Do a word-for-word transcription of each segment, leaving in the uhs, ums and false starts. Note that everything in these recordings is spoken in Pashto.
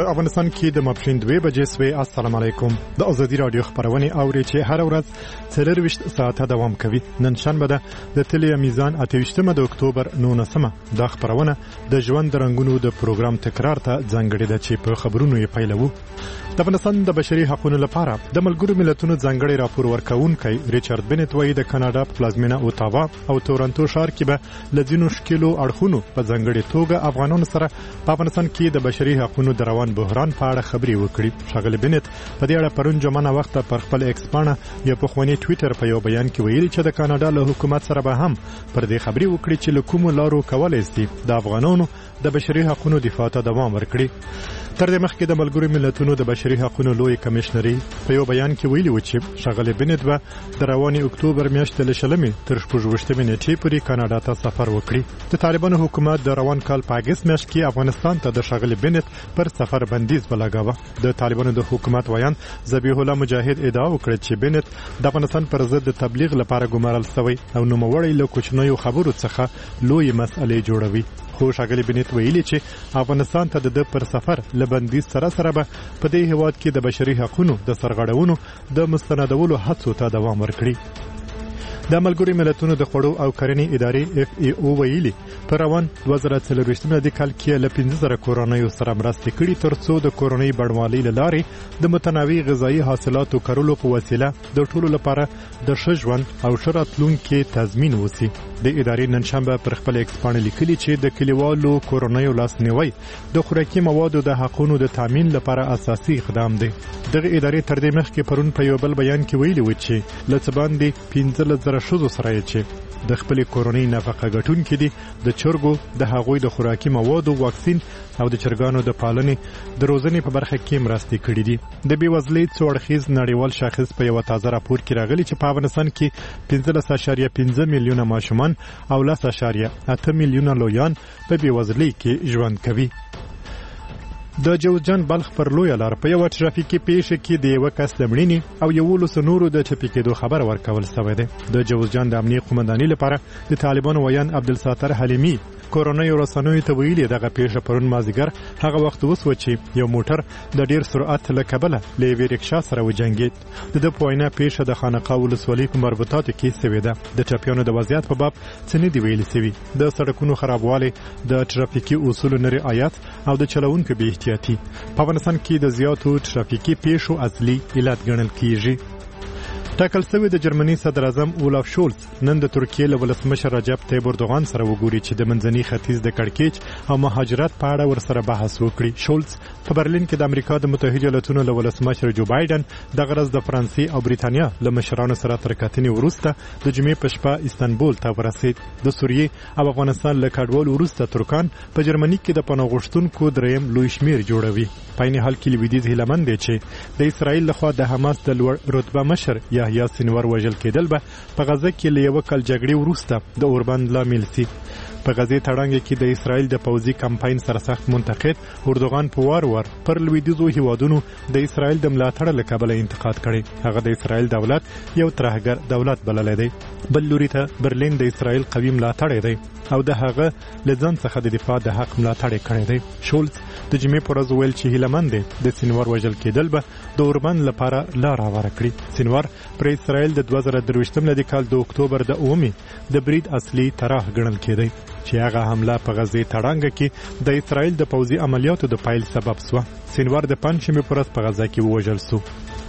په افغانستان کې د ماپښین دوه بجې سوي. السلام علیکم. د ازادي رادیو خبرونه اوري چې هر ورځ څلور وشت ساعته دوام کوي. نن شنبه ده د تلیا میزان اته وشتمه د اکتوبر نولسمه. د خبرونه د ژوند رنگونو د پروګرام تکرار ته ځانګړي ده چې په خبرونو یې پیلوو. د افغانستان د بشري حقوقو لپاره د ملګرو ملتونو ځانګړي راپور ورکونکي ریچارډ بنت وایي د کاناډا په پلازمینه اوټاوا او تورنټو ښار کې به لزینو شکلو اړخونو په ځانګړي توګه افغانانو سره په افغانستان کې د بشري حقوقو د روان بحران په اړه خبري وکړي. ښاغلي بنت په دې اړه پرون جمعه وخت پر خپل ایکس باندې یو پخوانی ټوئیټر په یو بیان کې ویلي چې د کاناډا له حکومت سره به هم پر دې خبري وکړي چې له کومو لارو کولای شي د افغانانو د بشري حقوقو دفاع ته دوام ورکړي. تر دې مخکې د ملګرو ملتونو د بشري حقوقو لوی کمشنري په یو بیان کې ویلي و چې ښاغلي بنت به د رواني اکتوبر میاشتې له شلمې تر شپږویشتمې نیټې پورې کاناډا ته سفر وکړي. د طالبانو حکومت د روان کال په اګست میاشت کې افغانستان ته د ښاغلي بنت پر سفر بندیز ولګاوه. د طالبانو د حکومت ویان ذبیح الله مجاهد ادعا وکړه چې بنت د افغانستان پر ضد د تبلیغ لپاره ګمارل شوی او نوموړی له کوچنیو خبرو څخه لوی مسئلې جوړوي. خو ښاغلي بنت ویلي چې افغانستان ته د پر سفر لبندیز سره سره به په دې هیواد کې د بشري حقوقو د سرغړونو د مستندولو هڅو ته دوام ورکړي. د ملګرو ملتونو د خوړو او کرنې ادارې اف ای او ویلي په روان دوه زره څلوېښت د کال کې له پنځه زره کورنیو سره مرستې کړي ترڅو د کورنۍ بڼوالۍ له لارې د متنوع غذایي حاصلاتو کرلو په وسیله د ټولو لپاره د ښه ژوند او ښه راتلونکي تضمین وشي. د ادارې نن شنبه پر خپل ایکس باندې لیکلي چې د کلیوالو کورنیو لاسنیوي د خوراکي موادو د حقونو د تامین لپاره اساسي اقدام دی. دغه ادارې تر دې مخکې پرون په یو بل بیان کې ویلي و چې لڅ باندې پنځلس زره ښځو سره چې د خپل کورنۍ نفقه ګټونکي دي د چرګو د هغوی د خوراکي موادو واکسین او د چرګانو د پالنې د روزنې په برخه کې مرستې کړې دي. د بېوزلۍ څو اړخیز نړیوال شاخص په یو تازه راپور کې راغلی چې په افغانستان کې پنځلس اعشاریه پنځه میلیونه ماشومان او لس اعشاریه اته میلیونه لویان په بېوزلۍ کې ژوند کوي. د جوزجان بلخ پر لویه لار په یو ترافیکي پیښه کې د یو کس د مړینې او یولسو نورو د چپي کېدو خبر ورکول شوی دی. د جوزجان د امنیه قومندانۍ لپاره د طالبانو ویان عبدالستار حلیمي کورنۍ رسنیو ته ویلي دغه پیښه پرون مازدیګر هغه وخت وسوه چې یو موټر د ډیر سرعت له کبله له یوې رکشا سره وجنګېد. د ده په وینا پیښه د خانقاه ولسوالۍ په مربوطاتو کې سوې ده. د ټپیانو د وضعیت په باب څه نه دي ویلي سوي. د سړکونو خرابوالی، د ټرافیکي اصولو نه رعایت او د چلوونکو بې احتیاطي په افغانستان کې د زیاتو ټرافیکي پیښو اصلي علت ګڼل کیږي. ټاکل شوی د جرمني صدر اعظم اولاف شولز نن د ترکیې له ولسمشر رجب طیب اردوغان سره وګوري چې د منځني ختیځ د کړکېچ او مهاجرت په اړه ورسره بحث وکړي. شولز په برلین کې د امریکا د متحده ایالاتونو له ولسمشر جو بایدن د غرض د فرانسې او بریتانیا له مشرانو سره تر کتنې وروسته د جمعې په شپه استانبول ته ورسید. د سوریې او افغانستان له کډوالو وروسته ترکان په جرمني کې د پناه غوښتونکو دریم لوی شمیر جوړوي. په عین حال کې لویدیځ هیله مند دی چې د اسرائیل لخوا د حماس د لوړ رتبه مشر یا سینور وژل کېدل به په غزه کې له یو کال جګړې وروسته د اوربند لامل شي. په غزې تړانګه کې د اسرائیل د پوځي کمپاین سره سخت منتقد اردوغان په وار وار پر لویدیځو هیوادونو د اسرائیل د ملاتړ له کبله انتقاد کړي. هغه د اسرائیل دولت یو ترهګر دولت بللی دی. بل لوري ته برلین د اسرائیل قوي ملاتړی دی او د هغه له ځان څخه د دفاع د حق ملاتړ کړی دی. شولز د جمعې په ورځ ویل چې هیله مند دی د سینور وژل کېدل به د اوربند لپاره لار هواره کړي. سینور پر اسرائیل د دوه زره درویشتم کال د اکتوبر د اوومې د برید اصلي طرح ګڼل کېدی چې هغه حمله په غزې تړانګه کې د اسرائیل د پوځي عملیاتو د پیل سبب شوه. سینور د پنجشنبې په ورځ په غزه کې ووژل شو.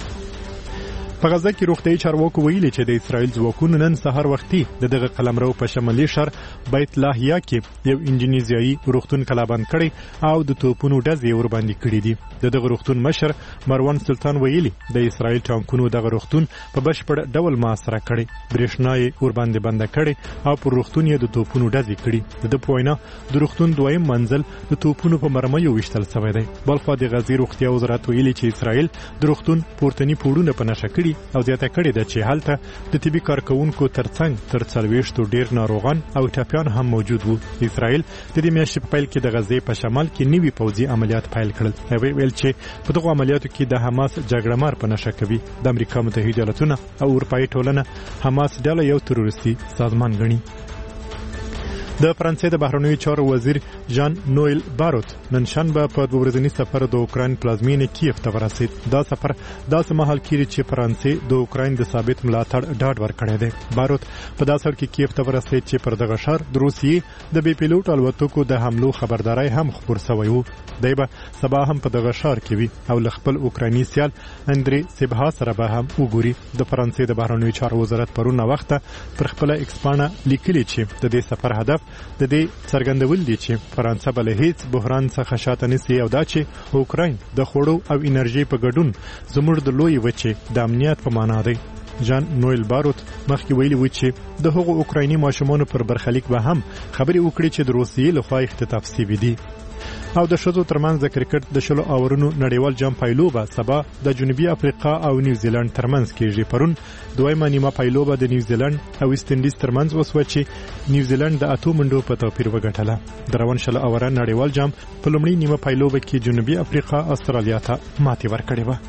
په غزه کې روغتیايي چارواکو ویلي چې د اسرائیل ځواکونو نن سهار وختي د دغه قلمرو په شمالي شهر بیت لاهیا کې یو انجنیزیایي روغتون کلابند کړی او د توپونو ډزې ورباندې کړي دي. د دغه روغتون مشر مروان سلطان ویلي د اسرائیل ټانکونو دغه روغتون په بشپړ ډول محاصره کړی، برېښنا یې ورباندې بنده کړې او پر روغتون یې د توپونو ډزې کړي. د ده په وینا د روغتون دویم منزل د توپونو په مرمیو ویشتل شوی دی. بلخوا د غزې روغتیا وزارت ویلي چې اسرائیل د روغتون پورتني پوړونه په نښه کړي او زیاته کړې ده چې هلته د طبي کارکوونکو ترڅنګ تر څلوېښتو ډېر ناروغان او ټپیان هم موجود وو. اسرائیل د دې میاشتې په پیل کې د غزې په شمال کې نوي پوځي عملیات پیل کړل. هغوی ویل چې په دغو عملیاتو کې د حماس جګړه مار په نښه کوي. د امریکا متحده ایالاتونه او اروپایي ټولنه حماس ډله یو تروریستي سازمان ګڼي. د فرانسې د بهرنیو چارو وزیر ژان نویل باروت نن شنبه په دوه ورځني سفر د اوکراین پلازمینې کیف ته ورسید. دا سفر داسې مهال کیږي چې فرانسې د اوکراین د ثابت ملاتړ ډاډ ورکړی دی. باروت په داسې حال کې کیف ته ورسید چې پر دغه ښار د روسیې د بې پیلوټ الوتکو د حملو خبرداري هم خپور شوی و. دی به سبا هم په دغه ښار کې وي او له خپل اوکرایني سیال اندری سیبها سره به هم وګوري. د فرانسې د بهرنیو چارو وزارت پرون وخته پر خپل ایکسپانه لیکلي چې د دې سفر هدف د دې څرګندول دي چې فرانسه به له هیڅ بحران څخه شاته نسی او دا چې اوکراین د خوړو او انرژي په ګډون زموږ د لوی وچې د امنیت په معنا دی. ژان نویل باروت مخکې ویلي و چې د هغو اوکرایني ماشومانو پر برخلیک به هم خبرې وکړي چې د روسیې لخوا اختطاف شوي دي. او د ښځو ترمنځ د کرکټ د شلو اورونو نړیوال جام پایلوبه سبا د جنوبي افریقا او نیوزیلند ترمنځ کیږي. پرون دویمه نیمه پایلوبه د نیوزیلند او ویسټ انډیز ترمنځ وسوه چې نیوزیلند د اتو منډو په توپیر وګټله. د روان شلو اوره نړیوال جام په لومړۍ نیمه پایلوبه کې جنوبي افریقا استرالیا ته ماتې ورکړې وه.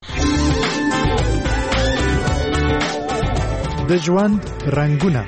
د ژوند رنګونه.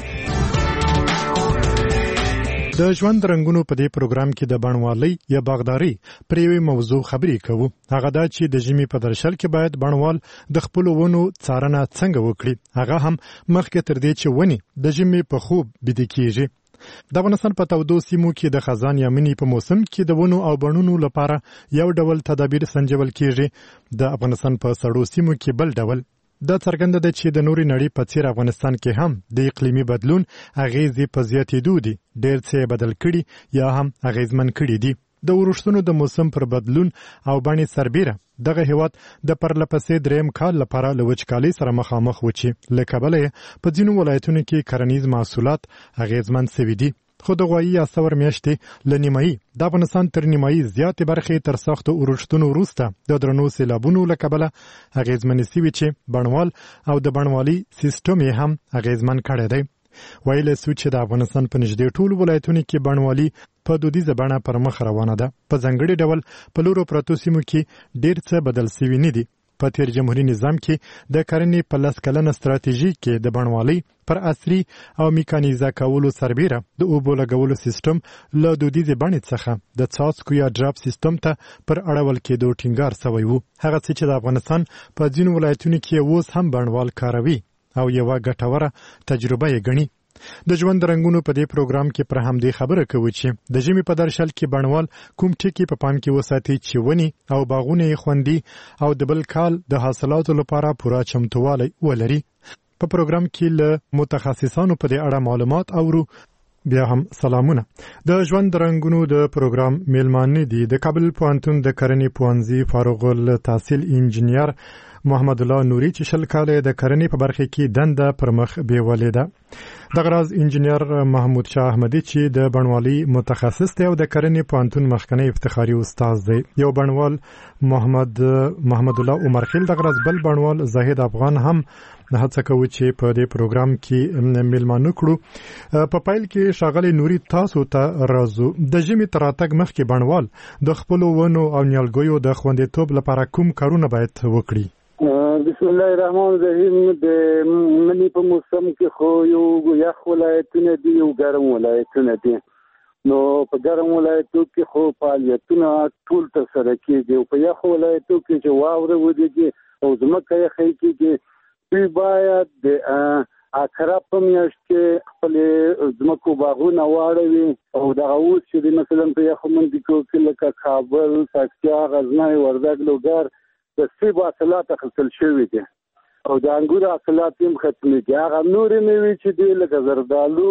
د ژوند رنګونو په دې پروګرام کې د بڼوالۍ یا باغداري پر یوې موضوع خبرې کوو. هغه دا چې د ژمي په درشل کې باید بڼوال د خپلو ونو څارنه څنګه وکړي، هغه هم مخکې تر دې چې ونې د ژمي په خوب بیده کیږي. د افغانستان په تودو سیمو کې د خزان یا مني په موسم کې د ونو او بڼونو لپاره یو ډول تدابیر سنجول کیږي. د افغانستان په سړو سیمو کې بل ډول. دا څرګنده ده چې د نوري نړۍ په څیر افغانستان کې هم د اقلیمي بدلون اغیزې په زیاتېدو دي. ډېر څه بدل کړي یا هم اغیزمن کړي دي. د ورښتونو د موسم پر بدلون او باندې سربیره دغه هیواد د پرلپسې دریم کال لپاره له وچکالۍ سره مخامخ و چې له کبله په ځینو ولایتونو کې کرنیز محصولات اغیزمن شوي دي. خو د غوایي یا ثور میاشتې له نیمایي د افغانستان تر نیمایي زیاتې برخې تر سختو اورښتونو وروسته د درنو سیلابونو له کبله اغیزمنې شوي چې بڼوال او د بڼوالي سیستم یې هم اغیزمن کړی دی. ویلی سو چې د افغانستان په نږدې ټولو ولایتونو کې بڼوالي په دودیزه بڼه پر مخ روانه ده. په ځانګړي ډول په لورو پرتو سیمو کې ډېر څه بدل شوي نه دي. په تیر جمهوریت نظام کې د کرنې په لس کلنه ستراتیژي کې د بڼوالۍ پر عصري او میکانیزه کولو سربیره د اوبو لګولو سیستم له دودیزې بڼې څخه د څاڅکو یا ډراپ سیستم ته پر اړول کېدو ټینګار شوی و. هغه څه چې د افغانستان په ځینو ولایتونو کې اوس هم بڼوال کاروي او یوه ګټوره تجربه یې ګڼي. د ژوند رنګونو په دې پروګرام کې پر همدې خبره کوو چې د ژمي په درشل کې بڼوال کوم ټکي په پام کې وساتي چې ونې او باغونه یې خوندي او د بل کال د حاصلاتو لپاره پوره چمتووالی ولري. په پروګرام کې له متخصصانو په دې اړه معلومات اورو. بیا هم سلامونه. د ژوند رنګونو د پروګرام میلمانه دي د کابل پوهنتون د کرنې پوهنځي فارغ التحصیل انجینیر محمد الله نوري چې شل کاله د کرنې په برخه کې دنده پر مخ بیولې ده. دغه راز انجینیر محمود شاه احمدي چې د بڼوالۍ متخصص دی او د کرنې پوهنتون مخکنی افتخاري استاد دی. یو بڼوال محمد محمد الله عمرخیل، دغه راز بل بڼوال زاهد افغان هم هڅه کوي چې په دې پروګرام کې میلمانه کړو. په پایل کې ښاغلی نوري تاسو ته راځو. د ژمي تر راتګ مخکې بڼوال د خپلو ونو او نیالګیو د خوندیتوب لپاره کوم کارونه باید وکړي؟ بسم الله الرحمن الرحیم. د منی په موسم کې خو یو یخ ولایتونه دي او ګرم ولایتونه دي. نو په ګرم ولایتو کې خو فعالیتونه ټول ترسره کېږي او په یخ ولایتو کې چې واوره ودرېږي او ځمکه یخی کېږي، دوی باید د اکرا په میاشت کې خپلې ځمکو باغونه واړوي او دغه اوس چې مثلا په یخو منطقو کې لکه کابل، پکتیا، غزنی، وردګ، لوګر د سیب حاصلات اخیستل شوي دي او د انګورو حاصلات هم ختمېږي. هغه نورې مېوې چې دي لکه زردالو،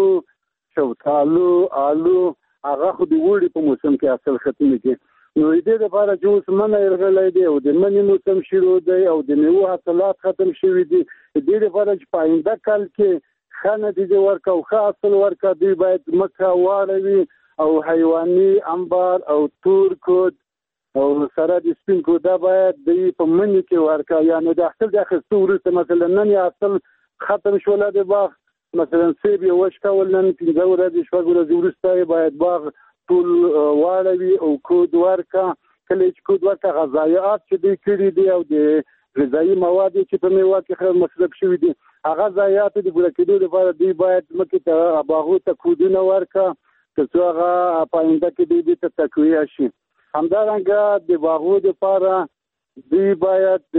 شفتالو، آلو، هغه خو د اوړي په موسم کې حاصل ختمېږي. نو د دې لپاره چې اوس منی راغلی دی او د مني موسم شروع دی او د میوو حاصلات ختم شوي دي، د دې لپاره چې په آینده کال کې ښه نتیجه ورکړه او ښه حاصل ورکړه، دوی باید ځمکه واړوي او حیواني انبار او تور کود او سره د سپین کوده باید دوی په مني کې ورکړه. یعنې د حاصل د اخیستو وروسته مثلا نن یې حاصل ختم شوله د باغ، مثلا سیب یې وچ کول، نن پنځه ورځې شپږ ورځې وروسته یې باید باغ ټول واړوي او کود ورکړه. کله چې کود ورکړه غذایات چې دوی کړي دي او د غذایي مواد چې په میوه کې مصرف شوي دي، هغه غذایات د پوره کېدو لپاره دوی باید ځمکې ته باغو ته کودونه ورکړه. ترڅو هغه په آینده کې د دې ته تقویه شي. همدارنګه د باغو لپاره دوی باید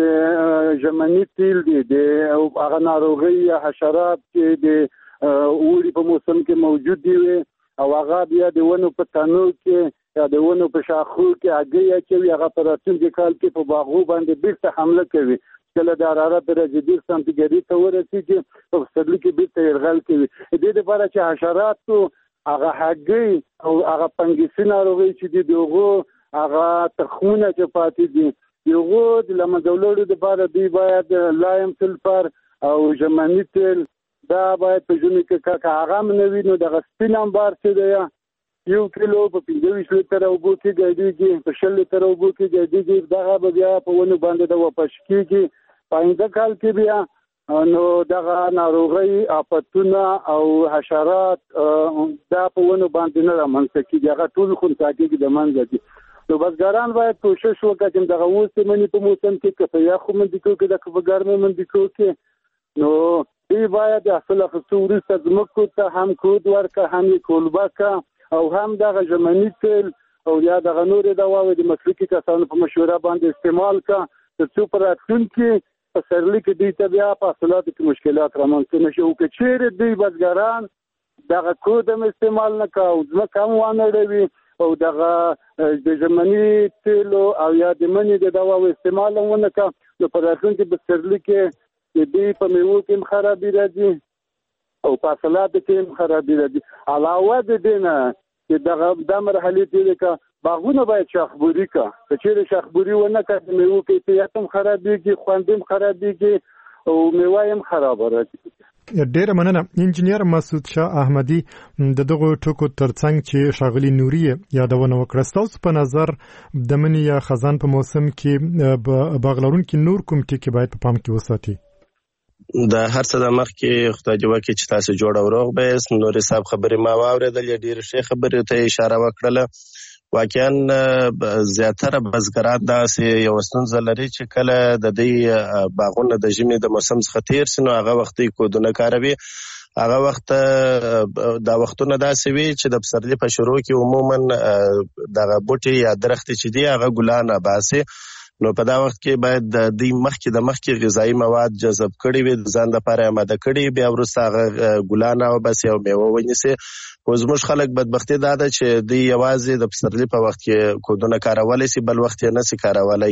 ژمني تیل دي د هغه ناروغي یا حشرات چې د اوړي په موسم کې موجود دي او هغه بیا د ونو په تنو کې یا د ونو په شاخو کې هګۍ اچوي، هغه په راتلونکي کال کې په باغو باندې بیرته حمله کوي. کله د حرارت درجه ډېر سانتیګریډ ته ورسېږي په پسرلي کې بیرته یرغل کوي. د دې لپاره چې حشراتو هغه هګۍ او هغه فنګسي ناروغۍ چې دي د هغو هغه تخمونه چې پاتې دي د هغو د له منځه وړلو لپاره دوی باید لایم سلفر او ژمني تیل دا باید په ژمي کې که هغه هم نه وي نو دغه سپین امبار چې دی یو کیلو په پنځه ویشت لیتره اوبو کې ګډېږي، په شل لیتره اوبو کې ګډېږي. دغه به بیا په ونو باندې د وپش کېږي. په آینده کال کې بیا نو دغه ناروغۍ آفتونه او حشرات دا په ونو باندې نه رامنځته کېږي، هغه ټول خنثی کېږي د منځه دي. نو بزګران باید کوشش وکړي چې دغه اوس د مني په موسم کې که په یخو منډیکو کې د که په ګرمو منډیکو کې نو دوی باید د حاصل اخیستو وروسته ځمکو ته هم کود ورکړه، هم یې کولبه کړه او هم دغه ژمني تیل او یا دغه نورې دواوې د مسلکي کسانو په مشوره باندې استعمال کړه ترڅو په راتلونکي پسرلي کې دوی ته بیا په حاصلاتو کې مشکلات رامنځته نه شي. او که چیرې دوی بزګران دغه کود هم استعمال نه کړه او ځمکه هم ونه اړوي او دغه د ژمني تیلو او یا د مني د دواو استعمال هم ونه کړه نو په راتلونکي پسرلي کې د دوی په میوو کې هم خرابي راځي او په حاصلاتو کې هم خرابي راځي. علاوه د دې نه چې دغه دا مرحلې تېرې کړه باغونه باید شاخبوري کړه. که چیرې شاخبوري ونه کړه د میوو کیفیت هم خرابېږي، خوند هم خرابېږي او میوه هم خرابه راځي. ډیره مننه انجینیر مسعود شاه احمدي د دغو ټکو ترڅنګ چې ښاغلي نوري یادونه وکړه. ستاسو په نظر د مني یا خزان په موسم کې باغ لرونکي نور کوم ټکي باید په پام کې وساتي؟ د هر څه د مخکې خدای دې وکړي چې تاسو جوړ او روغ بیاست. نوري صاحب خبرې ما واورېدلې، ډېرې ښې خبرې ته اشاره وکړله. واقعا زیاتره بزګران داسې یو ستونزه لري چې کله د دې باغونه د ژمي د موسم څخه تیر سي نو هغه وخت یې کودونه کاروي. هغه وخت دا وختونه داسې وي چې د پسرلي په شروع کې عموما دغه بوټي یا درختې چې دي هغه ګلان باسي. نو په دا وخت کې باید د دې مخکې د مخکې غذایي مواد جذب کړي وي، د ځان لپاره آماده کړي، بیا وروسته هغه ګلان وباسي او میوه ونیسي. خو زموږ خلک بدبختي دا ده چې دوی یوازې د پسرلي په وخت کې کودونه کارولی سي، بل وخت یې نسي کارولی.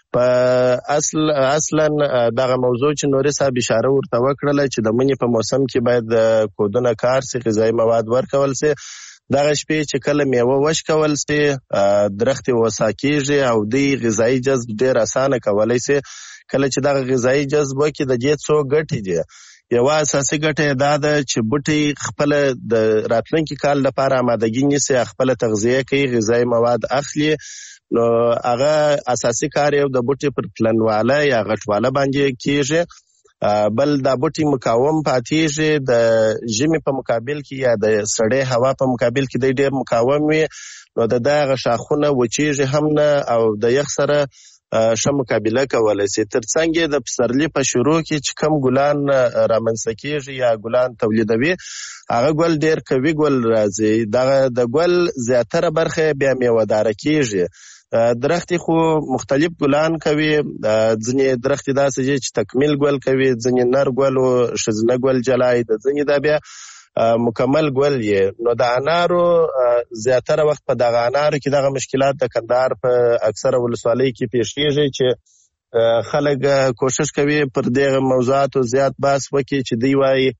په اصل اصلا دغه موضوع چې نوري صاحب اشاره ورته وکړله چې د مني په موسم کې باید کودونه کار سي، غذایي مواد ورکول سي. دغه شپې چې کله میوه وشکول سي درخت وسا کېږي او دی غذایي جذب ډېر اسانه کولی سي. کله چې دغه غذایي جذب وکړي د دې څو ګټې دي. یوه اساسي ګټه دا ده چې بوټي خپله د راتلونکي کال لپاره آمادګي نیسي، خپله تغذیه کوي، غذایي مواد اخلي. نو هغه اساسي کار یو د بوټي پر پلنواله یا غټواله باندې کېږي. بل دا بوټي مقاوم پاتېږي، د ژمي په مقابل کې یا د سړې هوا په مقابل کې دی ډېر مقاوم وي. نو د دغه شاخونه وچېږي هم نه او د یخ سره ښه مقابله کولی سي. ترڅنګ د پسرلي په شروع کې چې کم ګلان رامنځته کېږي یا ګلان تولیدوي هغه ګل ډېر قوي ګل راځي. دغه د ګل زیاتره برخه بیا میوهداره کېږي. درختي خو مختلف ګلان کوي، ځینې درختي داسې دي چې تکمیل ګل کوي، ځینې نر ګل او ښځینه ګل جلای د ځینې دا بیا مکمل ګل یې. نو د انارو زیاتره وخت په دغه انارو کې دغه مشکلات د کندهار په اکثره ولسوالۍ کې پیښیږي چې خلک کوشش کوي پر دغه موضوعاتو زیات بحث وکړي چې دوی وایي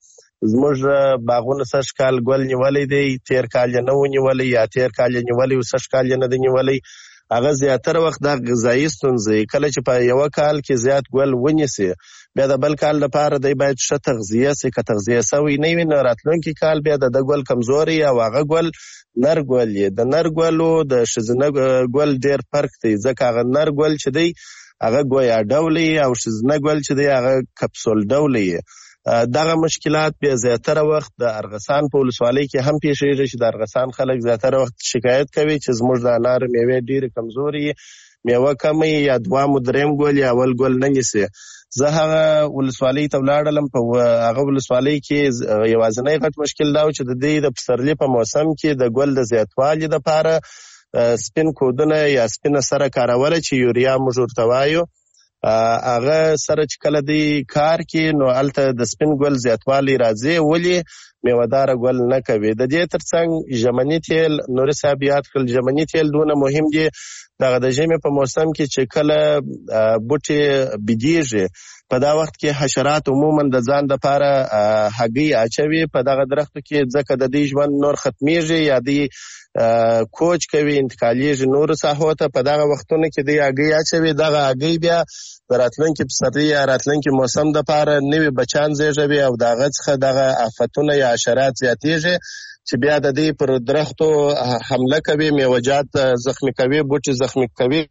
زموږ باغونه سږ کال ګل نیولی دی، تیر کال یې نه و نیولی، یا تیر کال یې نیولی او سږ کال یې نه دی نیولی. هغه زیاتره وخت د غذایي ستونزې کله چې په یوه کال کې زیات ګل ونیسي بیا د بل کال لپاره دی باید ښه تغذیه سي. که تغذیه سوی نه وي نو راتلونکي کال بیا د ده ګل کمزوری او هغه ګل نر ګل یې. د نر ګلو د ښځینه ګل ډېر فرق دی، ځکه هغه نر ګل چې دی هغه ګویا ډولی او ښځینه ګل چې دی هغه کپسول ډولی یې. دغه مشکلات بیا زیاتره وخت د ارغسان په ولسوالۍ کې هم پیښیږي چې د ارغسان خلک زیاتره وخت شکایت کوي چې زموږ د انار میوې ډېرې کمزوري، میوه کمه یا دوام دریم ګل یا اول ګل نه نیسي. زه هغه ولسوالۍ ته ولاړم. په هغه ولسوالۍ کې یوازینی غټ مشکل دا و چې د دې د پسرلي په موسم کې د ګل د زیاتوالي لپاره سپین کودونه یا سپینه سره کاروله چې یوریا موږ ورته وایو. هغه سره چې کله دی کار کې نو هلته د سپین ګل زیاتوالی راځي، ولې میوهداره ګل نه کوي. د دې ترڅنګ ژمني تیل نوري صاحب یاد کړل، ژمني تیل دونه مهم دي. دغه د ژمي په موسم کې چې کله بوټي بېدېږي په دا وخت کې حشرات عموما د ځان دپاره هګۍ اچوي په دغه درختو کې، ځکه د دې ژوند نور ختمیږي یا دی کوچ کوي، انتقالیږي نورو ساحو ته. په دغه وختونو کې دی هګۍ اچوي، دغه هګۍ بیا د راتلونکي پسرلي یا راتلونکي موسم دپاره نوي بچان زیږوي او د هغه څخه دغه آفتونه یا حشرات زیاتېږي چې بیا د دې پر درختو حمله کوي، میوه‌جات زخمي کوي، بوټي زخمي کوي،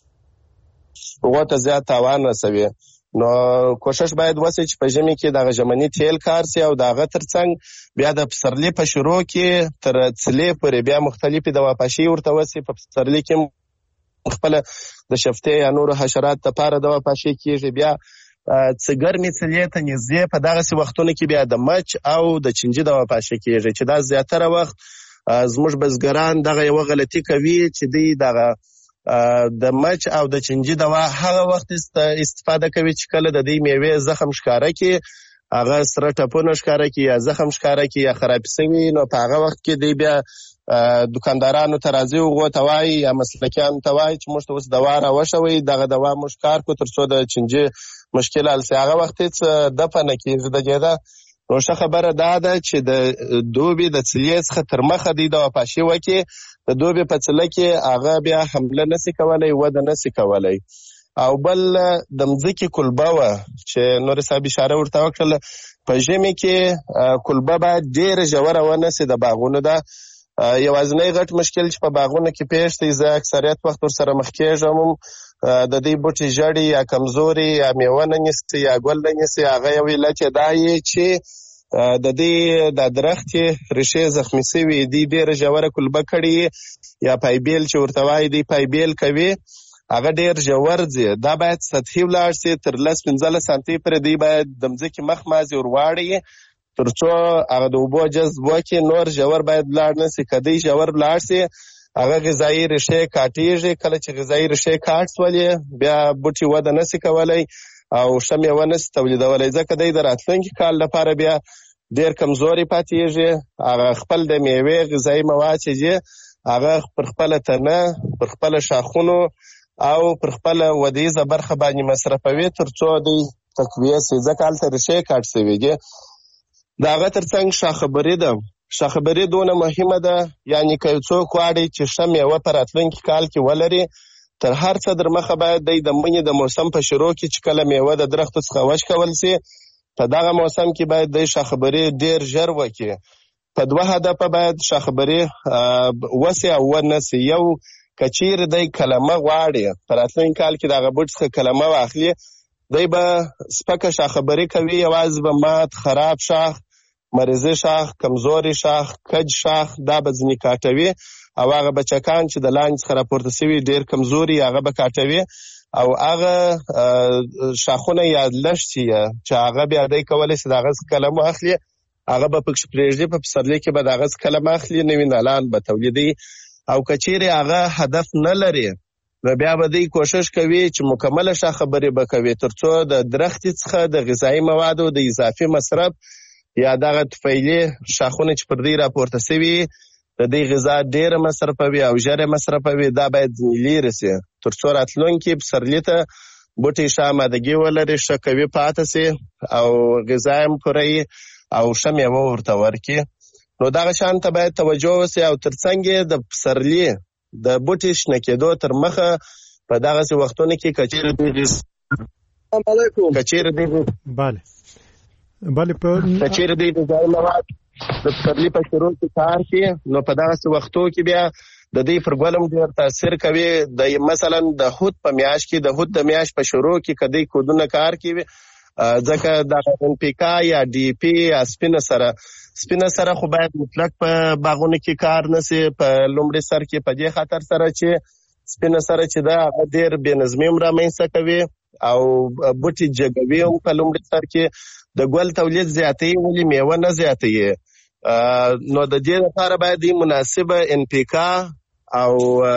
هغو ته زیات تاوان رسوي. نو کوشش باید وسي چې په ژمي کې دغه ژمني تیل کار سي او د هغه ترڅنګ بیا د پسرلي په شروع کې تر څلې پورې بیا مختلفې دواپاشي ورته وسي. په پسرلي کې خپله د شفتې یا نورو حشرات دپاره دواپاشي کېږي. بیا څه ګرمې څلې ته نږدې په دغسې وختونو کې بیا د مچ او د چینجي دواپاشي کېږي، چې دا زیاتره وخت زموږ بزګران دغه یوه غلطي کوي چې دوی دغه د مچ او د چینجي دوا هغه وخت استفاده کوي چې کله د دې میوې زخم ښکاره کړي، هغه سره ټپونه ښکاره کړي یا زخم ښکاره کړي یا خرابې سوي، نو په هغه وخت کې دوی بیا دکاندارانو ته راځي، هغو ته وایي یا مسلکیانو ته وایي چې موږ ته اوس دوا راوښوئ، دغه دوا موږ کار کړو تر څو د چینجي مشکل حل سي. هغه وخت هېڅ دفع نه کېږي د دې ده. نو ښه خبره دا ده چې د دوبي د څلې څخه تر مخه دوی دواپاشي وکړي. د دوبي په څله کې هغه بیا حمله نسي کولی، وده نسي کولی. او بل د مځکې کلبه وه چې نوري صاحب اشاره ورته وکړله، په ژمي کې کلبه باید ډېره ژوره ونه سي د باغونو ده. یوازینی غټ مشکل چې په باغونو کې پیښ دی، زه اکثریت وخت ورسره مخ کېږم، د دې بوټي ژړي یا کمزوري یا میوه نه نیسي یا ګل نه نیسي. هغه یو علت یې دا یې چې د دې د درخت ریښې زخمي سوي دي، ډېره ژوره کلبه کړي یا پایبیل چې ورته وایي دی پایبیل کوي، هغه ډېر ژور ځي. دا باید سطحي ولاړ سي، تر لس پنځلس سانتي پورې دی باید د مځکې مخ مازې ور واړوي تر څو هغه د اوبو جذب وکړي. نور ژور باید ولاړ نه سي. که دی ژور ولاړ سي هغه غذایي ریښې کاټېږي. کله چې غذایي ریښې کاټ سولې بیا بوټي وده نسي کولی او ښه میوه نسي تولیدولی، ځکه دی د راتلونکي کال لپاره بیا ډېر کمزوري پاتېږي. هغه خپل د میوې غذایي مواد چې دي هغه پر خپله تنه، پر خپله شاخونو او پر خپله ودیزه برخه باندې مصرفوي تر څو دوی تقویه سي، ځکه هلته ریښې کاټ سوي دي. د هغه ترڅنګ شاخبري ده. شاخبري دونه مهمه ده، یعنې که یو څوک غواړي چې ښه میوه په راتلونکي کال کې ولري، تر هر څه در مخه باید دی د مني د موسم په شروع کې چې کله میوه د درختو څخه وچ کول سي، په دغه موسم کې باید دی شاخبري ډېر ژر وکړي. په دوه هدفه باید شاخبري وسي او ونسي. یو که چیرې دی کلمه غواړي په راتلونکي کال کې د هغه بوټي څخه کلمه واخلي، دی به سپکه شاخبري کوي، یوازې به مات خراب شاخ، مریضي شاخ، کمزوري شاخ، کج شاخ دا به ځینې کاټوي، او هغه بچکان چې د لاندې څخه راپورته سوي ډېر کمزوري هغه به کاټوي، او هغه شاخونه یا لښتې چې هغه بیا دی کولی شي د هغه څخه کلم واخلي، هغه به پکښې پرېږدي. په پسرلي کې به د هغه څخه کلم اخلي، نوي نالان به تولیدوي. او که چیرې هغه هدف نه لري نو بیا به دی کوشش کوي چې مکمله شاخبري به کوي تر څو د درختې څخه د غذایي موادو د اضافي مصرف یا دغه طفیلي شاخونه چې پر دی راپورته سوي د دې غذا ډېره مصرفوي او ژر مصرفوي، دا باید لیرې سي تر څو راتلونکي پسرلي ته بوټي ښه امادګي ولري، ښه قوي پاته سي او غذا هم پوره وي او ښه میوه ورته ورکړي. نو دغه شان ته باید توجه وسي. او ترڅنګ د پسرلي د بوټي شنه کېدو تر مخه په دغسې وختونو کې که چیرې دوی السلام علیکم که چیرې دوی بله بله په که چیرې دوی غذایي مواد د پسرلي په شروع کې کار کړي، نو په دغسې وختو کې بیا د دوی پر ګلم ډېر تاثیر کوي. د مثلا د هود په میاشت کې، د هود د میاشت په شروع کې که دوی کودونه کار کوي، ځکه د ان پی کا یا ډي پي یا سپینه سره سپینه سره خو باید مطلق په باغونو کې کار نسي په لومړي سر کې، په دې خاطر سره چې سپینه سره چې ده هغه ډېر بې نظمي هم رامنځته کوي او بوټي جګوي او په لومړي سر کې د ګل تولید زیاتوي ولې میوه نه زیاتوي. نو د دې لپاره باید مناسبه ان پی کا او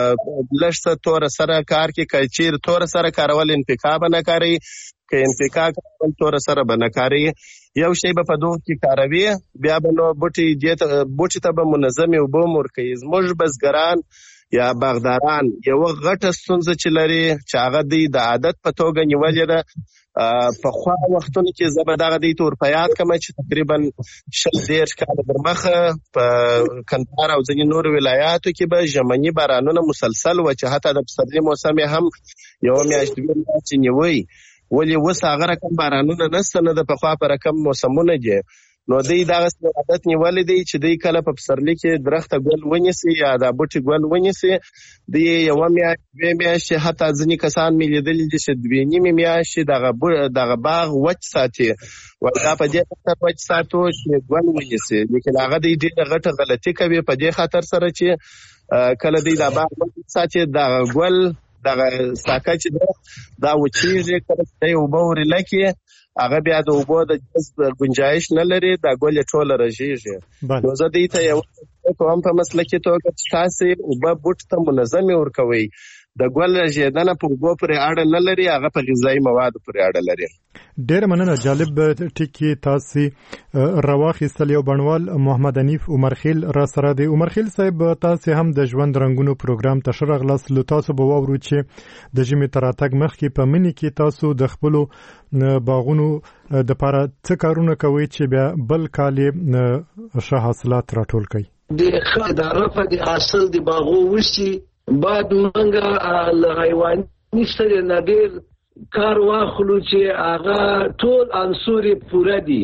لږ تور سره کار کې کچیر تور سره کارول ان پی کا باندې کاری که ان پی کا کارول تور سره باندې کاری یو شی به په دوه کې کاروي بیا به نو بوټي دې بوټي ته به منظم او به مرکي زموږ بزګران یا باغداران یو غټه ستونزه چې لري چې هغه د عادت په توګه نیولې ده. په خوا وختونو کې زه به دغه دی تور په یاد کړم چې تقریبا شل دېرش کاله درمخه په کندهار او ځینې نور ولایاتو کې به ژمني بارانونه مسلسل و چې حتی د پسرلي موسم هم یو میاشت چې نیوي ولې اوس هغه رقم بارانونه نشته نه د پخوا په رقم موسمونه دي. نو دوی دغه عادت نیولې دی چې دوی کله په پسرلي کې درخته ګل ونیسي یا د بوټي ګل ونیسي د یو میاشت دوه میاشتې حتی ځینې کسان مې لیدلي دي چې دوه نیمې میاشتې دغه دغه باغ وچ ساتي و دا په دې خاطر وچ ساتو چې ګل ونیسي لیکن هغه د دې غټه غلطي کوي په دې خاطر سره چې کله دوی دا باغ وچ ساتي دغه ګل دغه ساکه چې دا وچیږي کله چې اوبه ورلکي هغه بیا د اوبو د جذب گنجائش نه لري دا ګل ټوله رژیږي. نو زه دې ته یو کوم په مسلکي توګه چې تاسو اوبه بوټ ته منظمه ورکوي د ګل رژیدنه په اوبو پورې اړه نه لري هغه په غذایي موادو پورې اړه لري. ډېر مننه جالب ټکی تاسو رواخیستل. یو بڼوال محمد حنیف عمرخیل را سره دی. عمرخیل صاحب تاسو هم د ژوند رنگونو پروګرام ته شرغلاس لو تاسو به وورو چې د ژمي تراتګ مخکې په منی کې تاسو د خپل باغونو د لپاره څه کارونه کوي چې بیا بل کال ښه حاصلات راټول کړي. د خدای په د حاصل د باغو وشي بعد منګه ل حیواني سره نادر کار واخلو چې هغه ټول عنصر پوره دي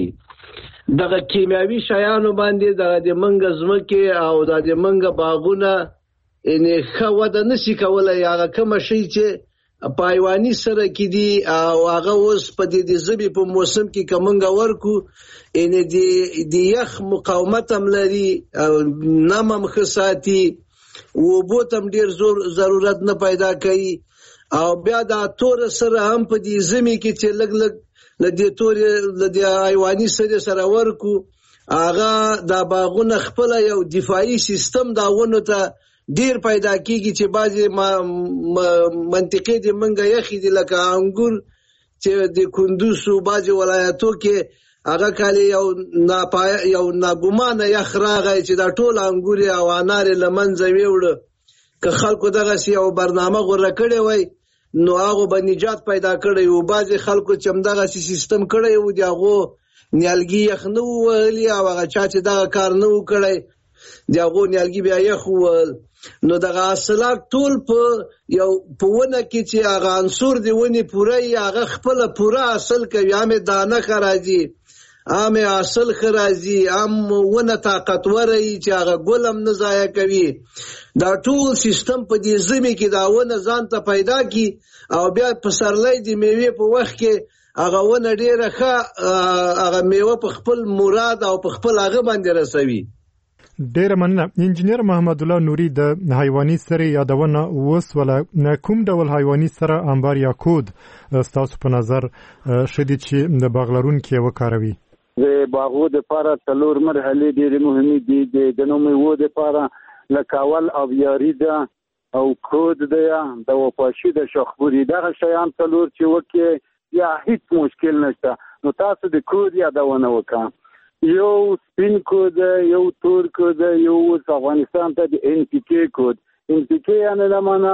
دغه کیمیاوي شیانو باندې د منګه زمکه او د منګه باغونه ان خو د نسی کولای هغه کوم شي چې پایوانی سره کې دي او هغه اوس په دې زبې په موسم کې کومنګ ورکو ان دي د یخ مقاومت هم لري نمم خصاتی و بوتم ډیر زور ضرورت نه پیدا کوي او بیا دا تور سره هم په دې زمي کې چې لګ لګ لدې تور لدې حیواني سره سره ورکو هغه دا باغونه خپل یو دفاعي سیستم دا ونه ته ډیر پیدا کیږي چې بعضی منطقې د منګه یخي دي لکه انګور چې د کندوز او بعضی ولایتو کې هغه کالي یو ناپای یو ناګومانه یخ راغی چې دا ټول انګور او انار لمنځه ویوړ که خلکو دغه سی او برنامه غوړه کړې وای نو هغه به نجات پیدا کړی او بعضی خلکو چې دغه سیستم کړی و دی هغه نیالګي یخ نه ویلی او هغه چا چې دغه کار نه وکړي دی هغه نیالګي بیا یخ ول نو دغه حاصلات ټول په یو په ونه کې چې هغه عنصر دی ونی پوره هغه خپل پوره اصل کوي امه دانه خراجي امه اصل خراجي ام ونه طاقتور چې هغه ګلم نه ضایع کوي دا ټول سیستم په دې زمي کې دا ونه ځان ته پیدا کی او بیا په سرلې دی میوه په وخت کې هغه ونه ډیره ښه هغه میوه په خپل مراد او په خپل هغه باندې رسوي. ډیر مننه. انجنیر محمد الله نوري د حیواني سره یادونه وس ولا کوم ډول حیواني سره انبار یا کود تاسو په نظر شدید چې د باغلرون کې وکاروي؟ د باغو د لپاره څلور مرحلې ډېرې مهمې دي. د نومي وو د لپاره لکاول او یاري ده او کود ده د وپاشي د شخبوري دغه شیان څلور چې وکي یا هیڅ مشکل نشته. نو تاسو د کود یادونه وکړه. یو سپین کود یو تور کود یو افغانستان ته د ان پی کې کود. ان پی کې یعنی لمنه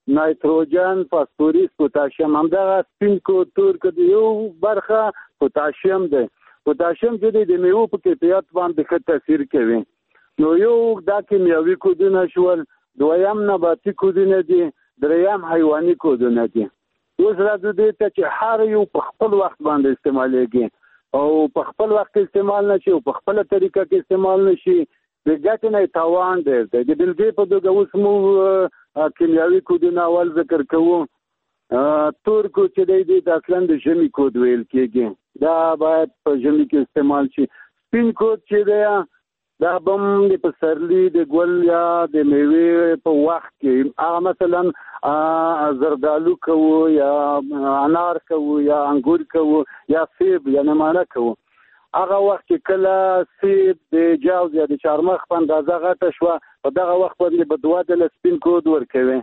نایتروجن فاسفورس پوتاشیم همدغه سپین کود تور کود یو برخه پوتاشیم ده. پوتاشیم چې د میوو په کیفیت باندې ښه تاثیر کوي. نو یو دا کیمیاوي کودونه شول، دویم نباتي کودونه دي، دریم حیواني کودونه دي. اوس راځو دې ته چې هر یو په خپل وخت باندې استعمالېږي او په خپل وخت استعمال نشي او په خپل طریقه کې استعمال نشي د ګټې نه تاوان دی. د بلګې په توګه اوس مو کیمیاوي کودونه اول ذکر کوو. تور کود چې دی د اصلا د ژمي کود ویل کېږي، دا باید په ژمي کې استعمال شي. سپین کود چې دی دا بم د پسرلی د ګل یا د میوې په وخت کې هغه مثلا زردالو کوو یا انار کوو یا انګور کوو یا سیب یا نمانه کوو. هغه وخت چې کله سیب د جوز یا د چارمغ په اندازه غټه شوه په دغه وخت باندې به دوه ډوله سپین کود ورکوي.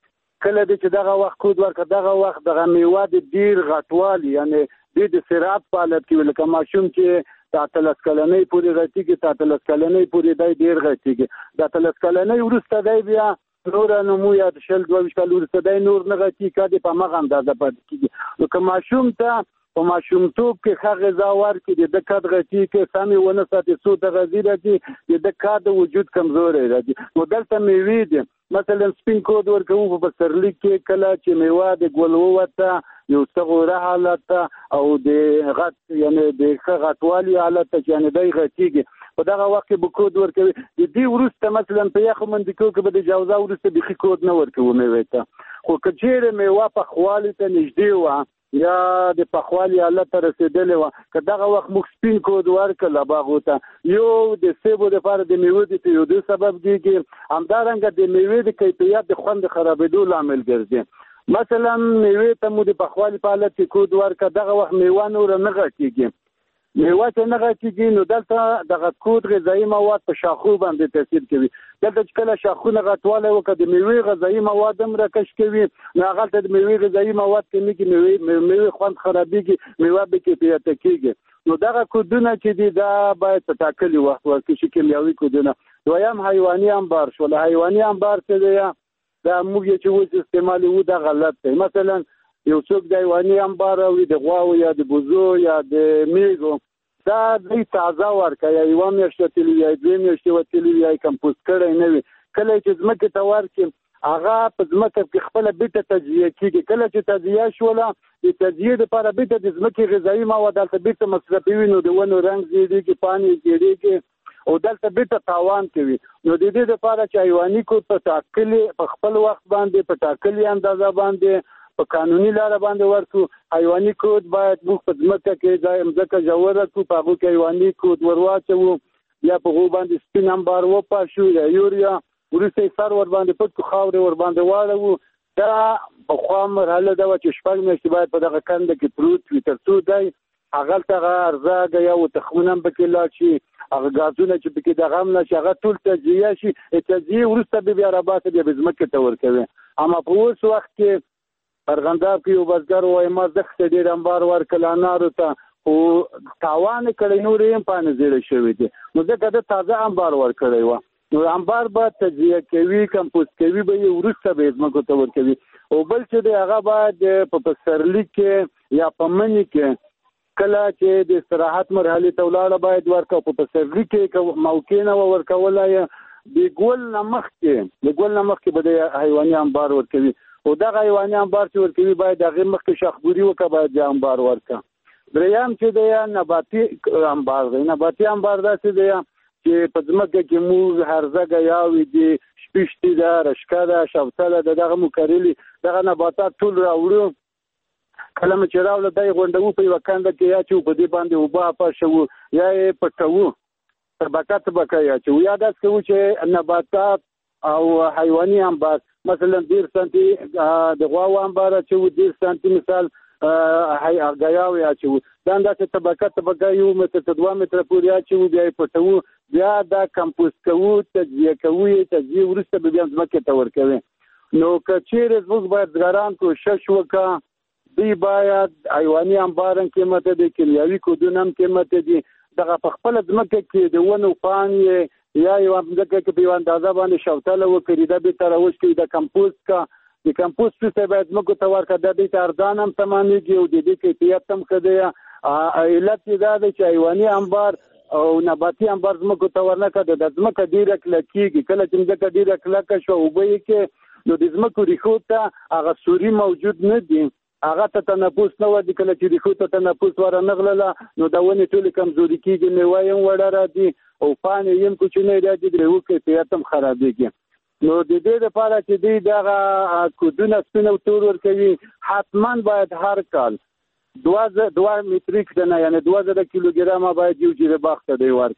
کله چې دغه وخت کود ورکړه دغه وخت دغه میوه د ډېر غټوالي یعنې د د سرعت په حالت کې لکه ماشوم چې د اتلس کلنۍ پورې غټېږي د اتلس کلنۍ پورې دی ډېر غټېږي. د اتلس کلنۍ وروسته دی بیا نوره نمو یا د شل دوه ویشت کال وروسته دی نور نه غټېږي که دی په همغه اندازه پاتې کېږي. نو که ماشوم ته په ماشومتوب کې ښه غذا ورکړي د ده قد غټېږي سمې ونه ساتي څو تغذي راځي د ده قد وجود کمزوری راځي. نو دلته میوې دي مثلا سپین کود ورکوو په پسرلي کې کله چې میوه د ګل ووته یو څه غوره حالت او د غټ یعنې د ښه غټوالي حالت ته چې یعنې دی غټېږي په دغه وخت کې به کود ورکوي. د دې وروسته مثلا په یخو منطقو کې به د جوزا وروسته بیخي کود نه ورکوو میوې ته. خو که چیرې میوه پخوالي ته نږدې وه یا د پخوالي حالت ته رسېدلې وه که دغه وخت موږ سپین کود ورکړله باغو ته یو د سیبو دپاره د میوې د تویېدو سبب کېږي همدارنګه د میوې د کیفیت د خوند د خرابېدو لامل ګرځي. مثلا میوې ته مو د پخوالي په حالت کې کود ورکړه دغه وخت میوه نوره نه غټېږي. میوه چې نه غټېږي نو دلته دغه کود غذایي مواد په شاخو باندې تاثیر کوي. دلته چې کله شاخونه غټوالی وکړه د میوې غذایي مواد هم راکش کوي نو هغلته د میوې غذایي مواد کمیږي میوې میوې خوند خرابېږي میوه بې کیفیته کېږي. نو دغه کودونه چې دي دا باید په ټاکلي وخت ورکړي شي کیمیاوي کودونه. دویم حیواني انبار شول. حیواني انبار چې دی دا موږ یې چې اوس استعمالوو دا غلط دی. مثلا یو څوک د حیواني انبار راوړي د غواو یا د بوزو یا د میږو دا دوی تازه ورکړه یا یوه میاشت وتلي یا دوې میاشتې وتلي یا یې کمپوست کړی نه وي. کله چې ځمکې ته ورکړي هغه په ځمکه کې خپله بیرته تجزیه کېږي. کله چې تجزیه شوله د تجزیې دپاره بیرته د ځمکې غذایي مواد هلته بیرته مصرفوي نو د ونو رنګ زیړېږي پاڼې زیړېږي او دلته بیرته تاوان کوي. نو د دې دپاره چې حیواني کود په ټاکلي په خپل وخت باندې په ټاکلي اندازه باندې په قانوني لاره باندې ورکړو. حیواني کود باید موږ په ځمکه کې ځمکه ژوره کړو په هغو کې حیواني کود ور واچوو یا په هغو باندې سپین انبار وپاشو یا یوریا وروسته یې سر ور باندې پټ کړو خاورې ور باندې واړوو. دا پخوا مرحله ده وه چې شپږ میاشتې باید په دغه کنده کې پروت وي تر څو دی هغلته هغه ارزاګه یا و تخمونه هم پکې لاړ شي هغه ګازونه چې پکې دغه هم نه شي هغه ټول تجزیه شي. تجزیې وروسته به بیا راباسه بیا به ځمکې ته ورکوي. اما په اوس وخت کې ارغنداب کې یو بزګر وایي ما زښته ډېر انبار ورکړل انارو ته خو تاوان یې کړی نور یې هم پاڼې زیړې شوي دي نو ځکه ده تازه انبار ورکړی وه. نو انبار به تجزیه کوي کمپوست کوي به یې وروسته به یې ځمکو ته ورکوي. او بل چې دی هغه باید په پسرلي کې یا په مني کې کله چې د استراحت مرحلې ته ولاړه باید ورکړه. په پسرلي کې موقع نه وه ورکولی د ګل نه مخکې د ګل نه مخکې به د حیواني انبار ورکوي. او دغه حیواني انبار چې ورکوي باید د هغې مخکې شاخبوري وکړه باید د انبار ورکړه. دریم چې دی نباتي انبار دی. نباتي انبار داسې دی چې په ځمکه کې موږ هرزه ګیاوې دي شپیشتي ده رشکه ده شوتله ده دغه مو کرلي دغه نباتات ټول راوړو. کله مو چې راوړه دا یې غونډوو په یوه کنده کې یا چې په دې باندې اوبه اپاشوو یا یې پټوو طبقه طبقه یې اچوو یا داسې کوو چې نباتات او حیواني انبار مثلا ډېر سانتي د غواو انبار اچوو ډېر سانتي مثال ګیاوې اچوو دا همداسې طبقه طبقه یو متر تر دوه متره پورې اچوو بیا یې پټوو بیا دا کمپوست کوو تجزیه کوو یې تجزیې وروسته به بیا ځمکې ته ورکوي. نو که چیرې زموږ بزګران کوشش وکړه دوی باید حیواني انبار هم قیمته دي کیمیاوي کودونه هم قیمته دي دغه په خپله ځمکه کې د ونو پاڼې یا یوه ځمکه کې په یوه اندازه باندې شوتله وکړي دا بېرته راوشکوي د کمپوست کا د کمپوست وروسته باید ځمکو ته ورکړه دا دوی ته ارزان هم تمامېږي او د دې کیفیت هم ښه دی. علت یې دا دی چې حیواني انبار او نباتي انبار ځمکو ته ورنکړه د ځمکه ډېره کلکېږي. کله چې ځمکه ډېره کلکه شوه اوبه یې کې نو د ځمکو ریښو ته هغه سوري موجود نه دي هغه ته تنفس نه ورځي. کله چې ریښو ته تنفس ورنغلله نو د ونې ټولې کمزوري کېږي میوه یې هم وړه راځي او پاڼې یې هم کوچنۍ راځي د میوو کیفیت هم خرابېږي. نو د دې دپاره چې دوی دغه کودونه سپین او تور ورکوي حتما باید هر کال دوه دوه متریک دنه یعنې دوه زره کیلوګرامه باید یو جیره باغ ته دوی ورکړه.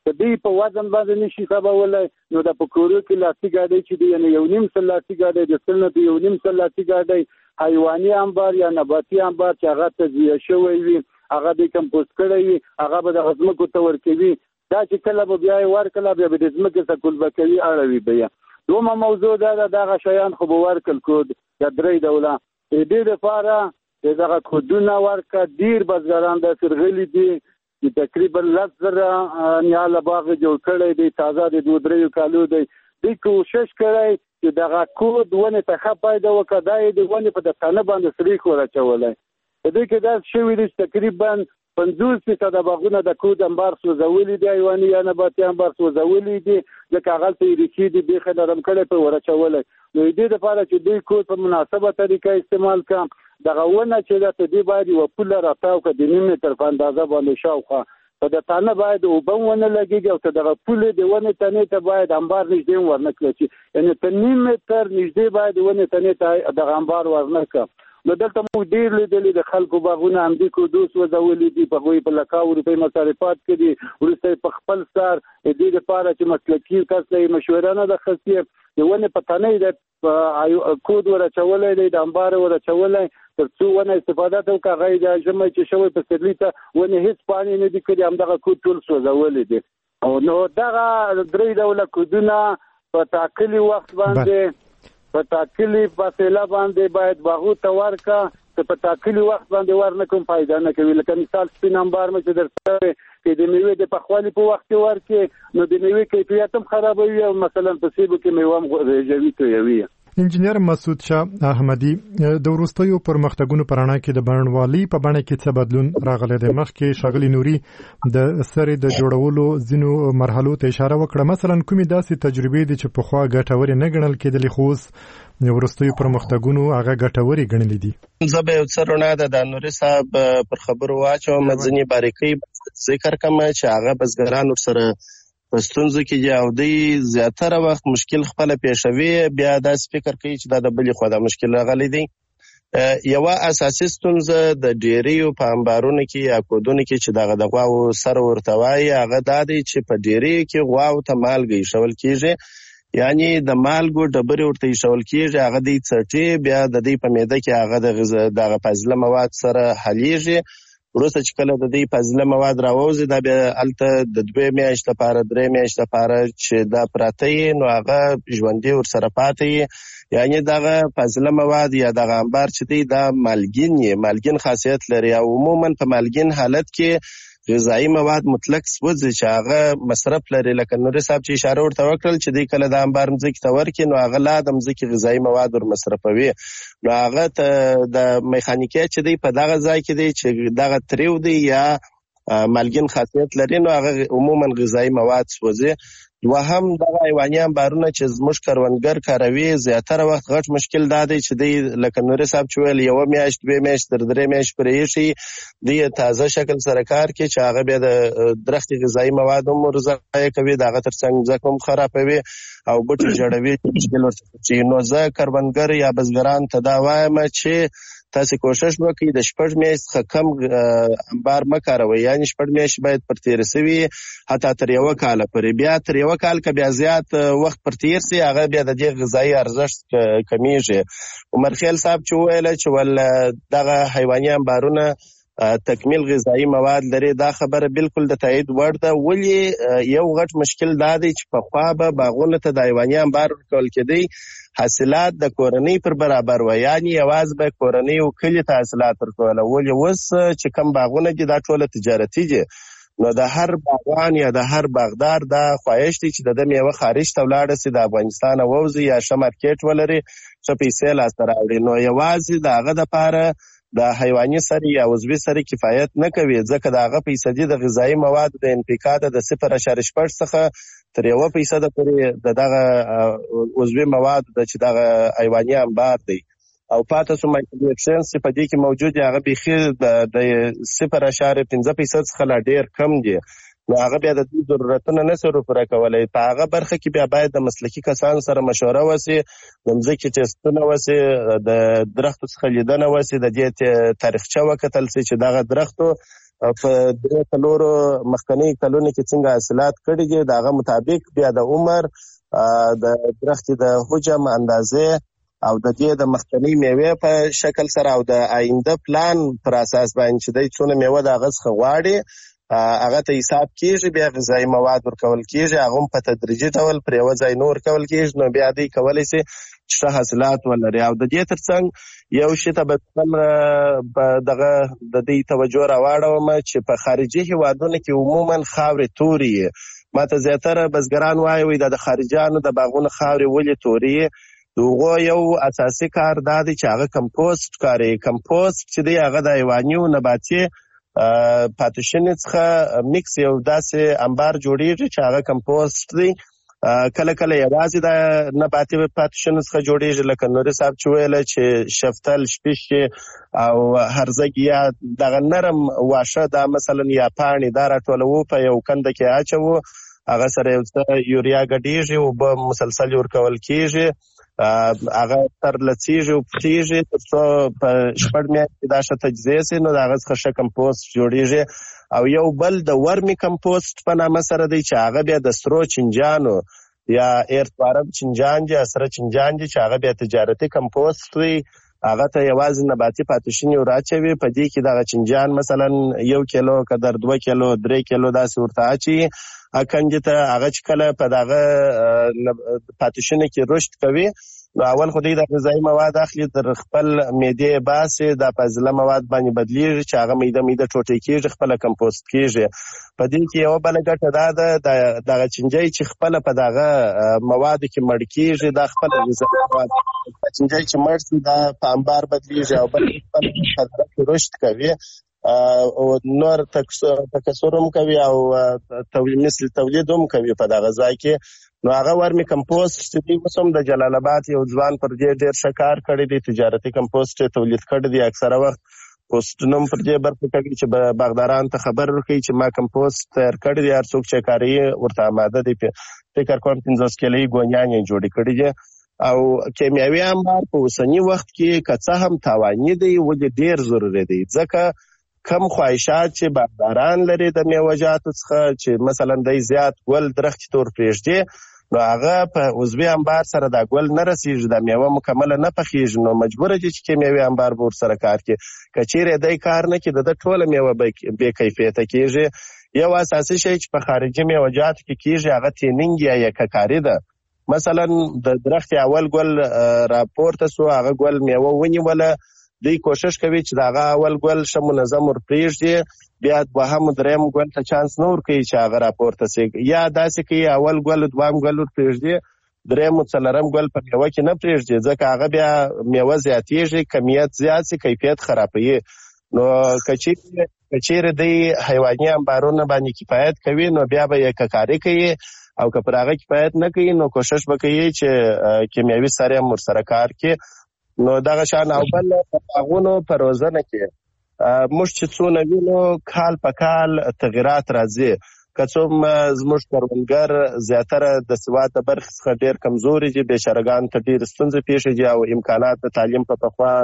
د دې په وزن باندې نشي حسابولای نو د پکورو کې لاستي ګاډي چې دی یعنی یو نیم سل لاستي ګاډي د سل نه یو نیم سل لاستي ګاډي حیواني انبار یا نباتي انبار چې هغه تجزیه شوی وي هغه د کمپوست کړی وي هغه به د غزمکو ته ورکوي دا چې کله به بیا ورکړه بیا به د ځمکې څخه کول بکوي اړوي بیا دومره موضوع دا دغه شیان خو به ورکل کود د درې ډوله دې لپاره دغه کودونه ورکه ډیر بزګران د سرغلي دي چې تقریبا لس زره نیاله باغ جوړ کړی دی تازه د دوه دریو کالو دی دوی کوشش کړی چې دغه کود ونې ته ښه پیدا وکړه دا یې د ونې په د تنه باندې سریښ ور اچولی په دې کې داسې شوي دي چې تقریبا پنځوس فیصده باغونه د کود انبار سوځولي دي حیواني یا نباتي انبار سوځولي دي ځکه هغلته یې ریښې دي بیخي نرم کړی په ور اچولی نو د دې لپاره چې دوی کود په مناسبه طریقه استعمال کړه دغه ونه چې ده ته دې باید یوه پوله راتاو کړه د نیم متر په اندازه باندې شاوخوا په د تانه باید اوبه هم ونه لګېږي او ته دغه پولې د ونې تنې ته باید انبار نږدې هم ورنه کړه چې یعنې ته نیم متر نږدې باید د ونې تنې ته دغه انبار ورنه کړه نو دلته موږ ډېر لیدلي د خلکو باغونه همدې کودو سوځولي دي په هغوی په لکاو روپۍ مصارفات کړي وروسته یې په خپل سر د دې لپاره چې مسلکي کس ته یې مشوره نه ده اخیستې د ونې په تنه یې د کود ور اچولی دی د انبار ور اچولی تر څو ونه استفاده ته وکړه هغه یې د ژمی چې شوی په سرلي ته ونې هېڅ پاڼې نه دي کړي همدغه کود ټول سوځولي دي نو دغه درې ډوله کودونه په ټاکلي وخت باندې په ټاکلي فاصله باندې باید باغو ته ورکړه که په ټاکلي وخت باندې ورنه کوم فایده نه کوي لکه مثال سپین انبار مې چې درته کې د میوې د پخوالي په وخت کې ورکړې نو د میوې کیفیت هم خرابوي او مثلا په سیبو کې میوه هم ریژوي تویوي انجینر مسعود شاه احمدي د وروستیو پرمختګونو په رڼا کې د بڼوالۍ په بڼه کې څه بدلون راغلی دی مخکې ښاغلي نوري د سرې د جوړولو ځینو مرحلو ته اشاره وکړه مثلا کومې داسې تجربې دي چې پخوا ګټورې نه ګڼل کېدلې خو اوس د وروستیو پرمختګونو هغه ګټورې ګڼلې دي زه به یو څه رڼا ده د نوري صاحب پر خبرو واچوم ځینې باریکۍ ذکر کوم چې هغه بزګران ورسره په ستونزو کې دي او دوی زیاتره وخت مشکل خپله پیښوي بیا داسې فکر کوي چې دا د بلې خوا دا مشکل راغلی دی یوه اساسي ستونزه د ډیریو په انبارونو کې یا کودونو کې چې دغه د غواو سر ورته وایي هغه دا دی چې په ډیریو کې غواو ته مالګه ایښول کېږي یعنی د مالګو ډبرې ورته ایښول کېږي هغه دوی څټي بیا د دوی په معده کې هغه دغه فاضله مواد سره حلیږي وروسته چې کله د دې فاضله مواد راووځي دا بیا هلته د دوې میاشتې لپاره درې میاشتې لپاره چې دا پراته یي نو هغه ژوندي ورسره پاته یي یعنی دغه فاضله مواد یا دغه انبار چې دی دا مالګین یي مالګین خاصیت لري او عموما په مالګین حالت کې غذایی مواد مطلق سوځي چې هغه مصرف لري لکه نوري صاحب چې اشاره ورته وکړل چې دی کله د انبار مځکې ته ورکړي نو هغه لا د مځکې غذایی مواد ور مصرفوي نو هغه ته د میخانیکیت چې دی په دغه ځای کې دی چې دغه تریو دی یا مالګین خاصیت لري نو هغه عموما غذایی مواد سوځي دوهم دغه حیواني انبارونه چې زموږ کروندګر کاروي زیاتره وخت غټ مشکل دا دی چې دی لکه نوري صاحب چې ویل یوه میاشت دوې میاشت تر درې میاشت پرې ایښي دی تازه شکل سره کار کوي چې هغه بیا د درختي غذایي مواد هم ضایع کوي د هغه تر څنګ مځکه هم خرابوي او بوټي جوړوي مشکل ورته نو زه کروندګر یا بزګران ته دا وایم چې تاسو کوشش وکړئ د شپږ میاشت څخه کم انبار مه کاروئ یعنې شپږ میاشتې باید پر تېره سوي حتی تر یوه کاله پورې بیا تر یوه کال که بیا زیات وخت پر تېر سي هغه بیا د دې غذایي ارزښت کمیږي عمرخیل صاحب چې وویله چې ول دغه حیواني انبارونه تکمیل غذایی مواد لري دا خبره بالکل د تایید وړ ده ولې یو غټ مشکل دا دی چې پخوا به باغونو ته د حیواني انبار ورکول کېدی حاصلات د کورنۍ پر برابر و یعنې یوازې به کورنۍ او کلي ته حاصلات ورکوله ولې اوس چې کوم باغونه دي دا ټوله تجارتي دي نو د هر باغوان یا د هر باغدار دا خواهش دی چې د ده میوه خارج ته ولاړه سي د افغانستان ووځي یا ښه مارکیټ ولري ښه پیسې لاسته راوړي نو یوازې د هغه دپاره د حیواني سرې یا عضوي سرې کفایت نه کوي ځکه د هغه فیصدي د غذایي موادو د انفکا د صفر اشاریه شپږ څخه تر یوه فیصده پورې د دغه عضوي موادو د چې دغه حیواني انبار دی او پاته سو مایکروبیوټینس چې په دې کې موجود دی هغه بیخي د صفر اشاریه پنځه فیصد څخه لا ډېر کم دی نو هغه بیا د دې ضرورتونه نه سره پوره کولی په هغه برخه کې بیا باید د مسلکي کسانو سره مشوره وسي د مځکې ټسټونه وسي د درختو څخه لیدنه وسي د دې تاریخچه وکتل سي چې دغه درختو په درې کلورو مخکنی کلونو کې څنګه حاصلات کړي دي د هغه مطابق بیا د عمر د درخت د حجم اندازې او د دې د مخکنی میوه په شکل سره او د آینده پلان پر اساس باندې چې د څونه میوه د هغه څخه غواړي هغه ته حساب کیږي، بیا غذایی مواد ورکول کیږي، هغه په تدریجي ډول پر یو ځای نور کول کیږي، نو بیا دوی کولی شي چې حاصلات ولري. او د دې ترڅنګ یو شی ته به دغه د دې توجه راواړوم چې په خارجي هیوادونو کې عموما خاورې تورې ماته زیاتره بزګران وایي د خارجیانو د باغونو خاورې ولې تورې. دغه یو اساسي کار دا دی چې هغه کمپوست کاري کمپوست چې دی هغه د حیواني او نباتي پاتوشن څخه میکس یو داسې انبار جوړیږي چې هغه کمپوست دی. کله کله یوازې د نباتي پاتوشن څخه جوړیږي لکه نوري صاحب چې ویل چې شفتل شپیش او هرزګ یا دغه نرم واشه دا مثلا یا پاڼې دا راټولوو په یو کنده کې اچوو، هغه سره یو څه یوریا ګډیږي او به مسلسل ورکول کیږي، هغه تر لڅیږي او پټیږي تر څو په شپږ میاشتې دا ښه تجزیه سي، نو د هغه څخه ښه کمپوست جوړیږي. او یو بل د ورمی کمپوست په نامه سره دی چې هغه بیا د سرو چنجانو یا ایرتوارب چنجان دي، سره چنجان دي چې هغه بیا تجارتي کمپوست وي، هغه ته یوازې نباتي پاتوشن یو راچوي، په دې کې دغه چنجان مثلا یو کیلو قدر دوه کیلو درې کیلو داسې ورته اچي اکنجه ته هغه چې کله په دغه پاتوشن کې رشد کوي نو اول خو دې د غذایی مواد اخلي در خپل معدې باسي د فاضله مواد باندې بدلیږي چې هغه میده میده ټوټې کیږي خپل کمپوست کیږي. په دې کې یو بل ګټه دا ده دغه چنجي چې خپل په دغه مواد کې مړ کیږي د خپل غذایی مواد چنجي چې مړ شي دا په انبار بدلیږي او بل خپل په رشد کوي او نور تکثر هم کوي او تولید مثل تولید هم کوي په دغه ځای کې. نو هغه ورمی کمپوست چې دی اوس هم د جلال آباد یو ځوان پر دې ډېر ښه کار کړی دی، تجارتي کمپوست یې تولید کړی دی، اکثره وخت پوسټونه هم پر دې برخه کوي چې باغداران ته خبر ورکوي چې ما کمپوست تیار کړی دی، هر څوک چې کاروي ورته آماده دی. فکر کوم پنځوس کیلې ګونیان یې جوړې کړي دي. او کیمیاوي انبار په اوسني وخت کې که څه هم تاواني دی ولې ډېر ضروري دی، ځکه کم خواهشات چې باغداران لري د میوه‌جاتو څخه چې مثلا دی زیات ګل درخت تور پرېږدي نو هغه په عضوي انبار سره دا ګل نه رسیږي، دا میوه مکمله نه پخیږي، نو مجبور دي چې کیمیاوي انبار به ورسره کار کوي. که چیرې دی کار نه کوي د ټوله میوه بې کیفیته کیږي. یو اساسي شی چې په خارجي میوه‌جاتو کې کیږي هغه تینینګ یا یککاري ده. مثلا د درخت اول ګل راپورته سو هغه ګل میوه ونیوله، دوی کوشش کوي چې دا هغه اول ګل ښه منظم ور پرېږدي، بیا دوهم دریم ګل ته چانس نه ورکوي چې هغه راپورته سي، یا داسې کوي اول ګل دویم ګل ور پرېږدي دریم څلورم ګل په میوه کې نه پرېږدي، ځکه هغه بیا میوه زیاتېږي، کمیت زیات سي کیفیت خرابوي. نو که چیرې دی حیواني انبارونه باندې کفایت کوي نو بیا به یې ککاري کوي، او که پر هغه کفایت نه کوي نو کوشش به کوي چې کیمیاوي سره هم ورسره کار کوي. نو دغه شان او بل په باغونو په روزنه کې موږ چې څونه وینو کال په کال تغیرات راځي، که څوم زموږ کروندګر زیاتره د سواد د برخې څخه ډېر کمزوري دي، بېچارهګانو ته ډېرې ستونزې پیښې دي او امکانات د تعلیم په پخوا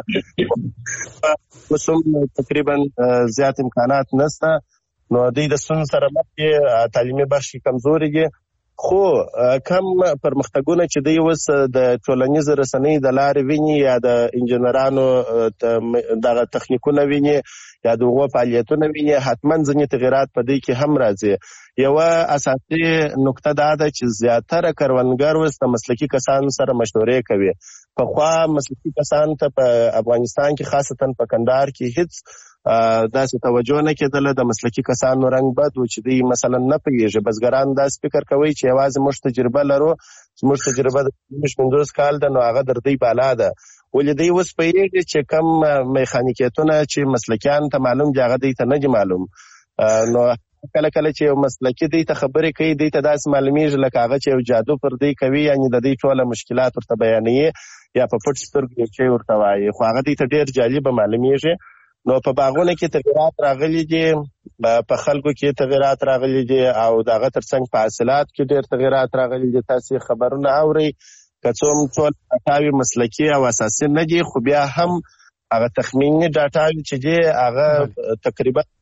اوس هم تقریبا زیات امکانات نشته، نو دوی د ستونزو سره مخ دي، تعلیمي برخې کې کمزوري دي. خو کم پرمختګونه چې دوی اوس د ټولنیزو رسنیو د لارې ویني یا د انجنیرانو دغه تخنیکونه ویني یا د هغو فعالیتونه ویني، حتما ځینې تغیرات په دوی کې هم راځي. یوه اساسي نکته دا ده چې زیاتره کروندګر اوس د مسلکي کسانو سره مشورې کوي. پخوا مسلکي کسان ته په افغانستان کې خاصتا په کندهار کې هیڅ داسې توجه نه کېدله، د مسلکي کسانو رنګ بد و چې دوی مثلا نه پوهېږي. بزګران داسې فکر کوي چې یوازې موږ تجربه لرو، زموږ تجربه د پنځوس کال ده نو هغه در دوی بالا ده، ولې دوی اوس پوهېږي چې کم میخانیکیتونه چې مسلکیان ته معلوم دي هغه دوی ته نه دي معلوم. نو کله کله چې یو مسلکي دوی ته خبرې کوي دوی ته داسې معلومیږي لکه هغه چې یو جادو پر دوی کوي، یعنې د دوی ټوله مشکلات ورته بیانوي یا په پټ سترګو یو شی ورته وایي، خو هغه دوی ته ډېر جالبه معلومیږي. نو په باغونو کې تغیرات راغلي دي، په خلکو کې تغیرات راغلي دي او د هغه ترڅنګ په حاصلات کې ډېر تغیرات راغلي دي. تاسې خبرونه اورئ، که څوم ټول ډاټاوي مسلکي او اساسي نه دي، خو بیا هم هغه تخمیني ډاټاوي چې دي هغه تقریبا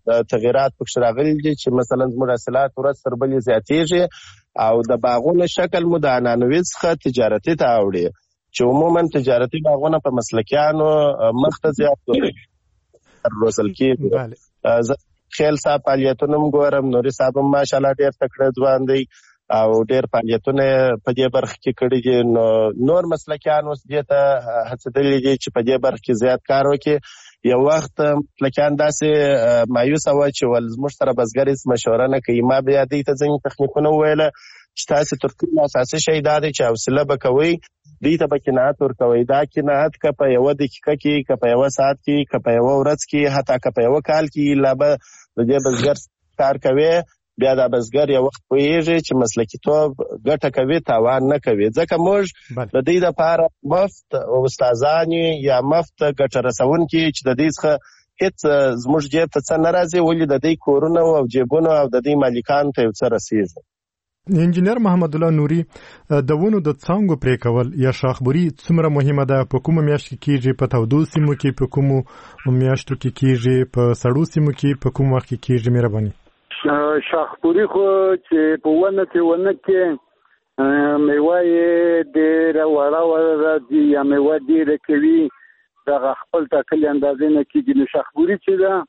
تغیرات پکې راغلي دي چې مثلا زموږ حاصلات ورځ تر بلې زیاتېږي او د باغونو شکل مو د عنعنوي څخه تجارتي ته اوړي چې عموما تجارتي باغونه په مسلکیانو مخ ته زیات روزل کېږي. زه خیل صاحب فعالیتونه هم ګورم، نوري صاحب هم ماشاءالله ډېر تکړه ځوان دی او ډېر فعالیتونه په دې برخه کې کړي دي. نو نور مسلکیان اوس دې ته هڅېدلي دي چې په دې برخه کې زیات کار وکړي. یو وخت مسلکیان داسې مایوسه وه چې ول زموږ سره بزګر هېڅ مشوره نه کوي. ما بیا دوی ته ځینې تخنیکونه وویله چې تاسې تر ټولو اساسي شی دا دی چې حوصله به کوئ، دوی ته به قناعت ورکوئ. دا قناعت که په یوه دقیقه کې، که په یوه ساعت کې، که په یوه ورځ کې، حتی که په یوه کال کې لا به د دې بزګر کار کوي، بیا دا بزګر یو وخت پوهېږي چې مسلکیتوب ګټه کوي، تاوان نه کوي. ځکه موږ د دې دپاره مفت استادان یا مفت ګټه رسونکي چې د دې څخه هېڅ زموږ جیب ته څه نه راځي، ولې د دې کورونه او جیبونه او د دې مالکانو ته یو څه رسېږي. انجینر محمد الله نوري، د ونو د څانګو پرې کول یا شاخبري څومره مهمه ده؟ په کومه میاشت کې کېږي؟ په تودو سیمو کې په کومو میاشتو کې کېږي؟ په سړو سیمو کې په کوم وخت کې کېږي؟ مهرباني. شاخبري خو چې په ونه کې ونه کې میوه یې ډېره وړه وړه راځي یا میوه ډېره کوي، دغه خپل ټاکلې اندازې نه کېږي. نو شاخبري چې ده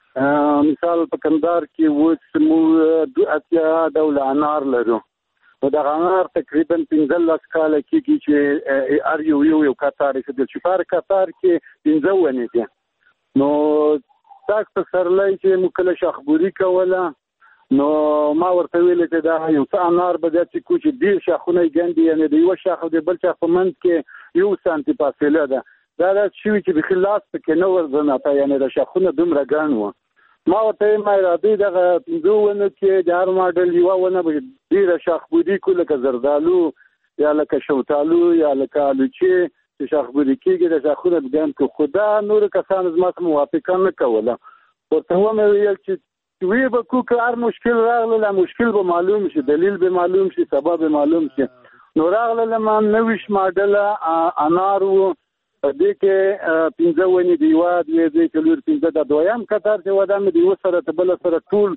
مثال په کندهار کې اوس موږ دوه اتیا ډوله انار لرو، نو دغه انار تقریبا پنځلس کاله کېږي چې هر یو یو یو کتار ایښودل شي. په هر کتار کې پنځه ونې دي. نو تاسو په سرلی چې موږ کله شاخبري کوله، نو ما ورته ویلې چې دا یو څه انار به داسې کوو چې ډېر شاخونه یې ګڼ دي، یعنې د یوه شاخ او د بل شاخ په منځ کې یو سانتي فاصله ده. دا داسې شوي چې بیخي لاس پکې نه ورځناته، یعنې د شاخونه دومره ګڼ وه. ما ورته ویل ما ارادې دغه پنځو ونو کې د هر ماډل یوه ونه به ډېره شاخبري کړو، لکه زردالو یا لکه شوتالو یا لکه الوچې چې شاخبري کېږي، د شاخونه به ګڼ کړو. خو دا نورو کسانو زما څخه موافقه نه کوله. ورته ومې ویل چې وی به کو که هر مشکل راغله، مشکل به معلوم شي، دلیل به معلوم شي، سبب به معلوم شي. نو راغله ما نویش ماډله انار و، په دې کې پنځه ونې د یوه دوې درې څلور پنځه د دویم کتار چې وه دا مې د یوه سره د بله سره ټول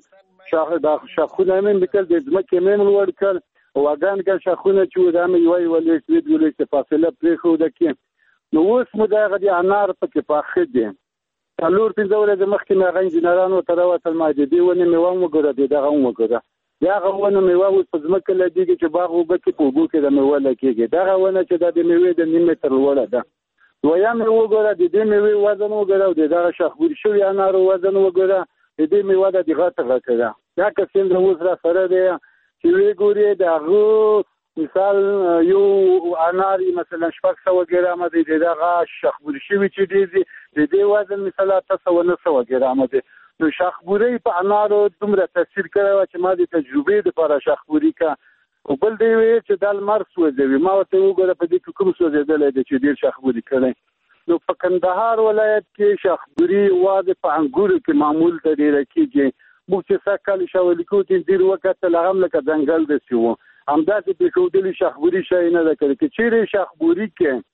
شاخونه مې لیکل، د ځمکې مې لوړ کړل، واګان ګڼ شاخونه چې وو دا مې یوه یوه لېږ دوې دوه لېږ فاصله پرېښوده کې. نو اوس مو د هغه د انار پکې پاخه دي. څلور پنځه ورځې مخکې مې هغه انجینرانو ته راوتل، ما د دې ونې میوه هم وګوره، د دغه هم وګوره. د هغه ونه میوه اوس په ځمکه لګېږي چې باغ اوبه کې په اوبو کې د میوه لګېږي. دغه ونه چې دا د میوې د نیم متر لوړه ده. دویم یې وګوره، د دې میوې وزن وګوره او د دغه شاخبري شوي انارو وزن وګوره، د دې میوه د دې غټه غټه ده. دا که څنګه اوس را سره دی چې ویې ګورې د هغه مثال یو انار مثلا شپږ سوه ګرامه دی، د دغه شاخبري شوي چې دی دی د دې وزن مثلا اته سوه نه سوه ګرامه دی. نو شاخبري په انارو دومره تاثیر کړی وه چې ما د تجربې دپاره شاخبري که او بل دی ویل چې دا لمر سوځوي. ما ورته وګوره په دې کې کوم سوځېدلی دی چې ډېر شاخبري کړی. نو په کندهار ولایت کې شاخبري واده په انګورو کې معمول ته ډېره کېږي. موږ چې سږ کال شاولي کوو چې ډېر وکتل، هغه هم لکه ځنګل داسې وو، همداسې پرېښودلي شاخبري شی نه ده کړی. که چیرې شاخبري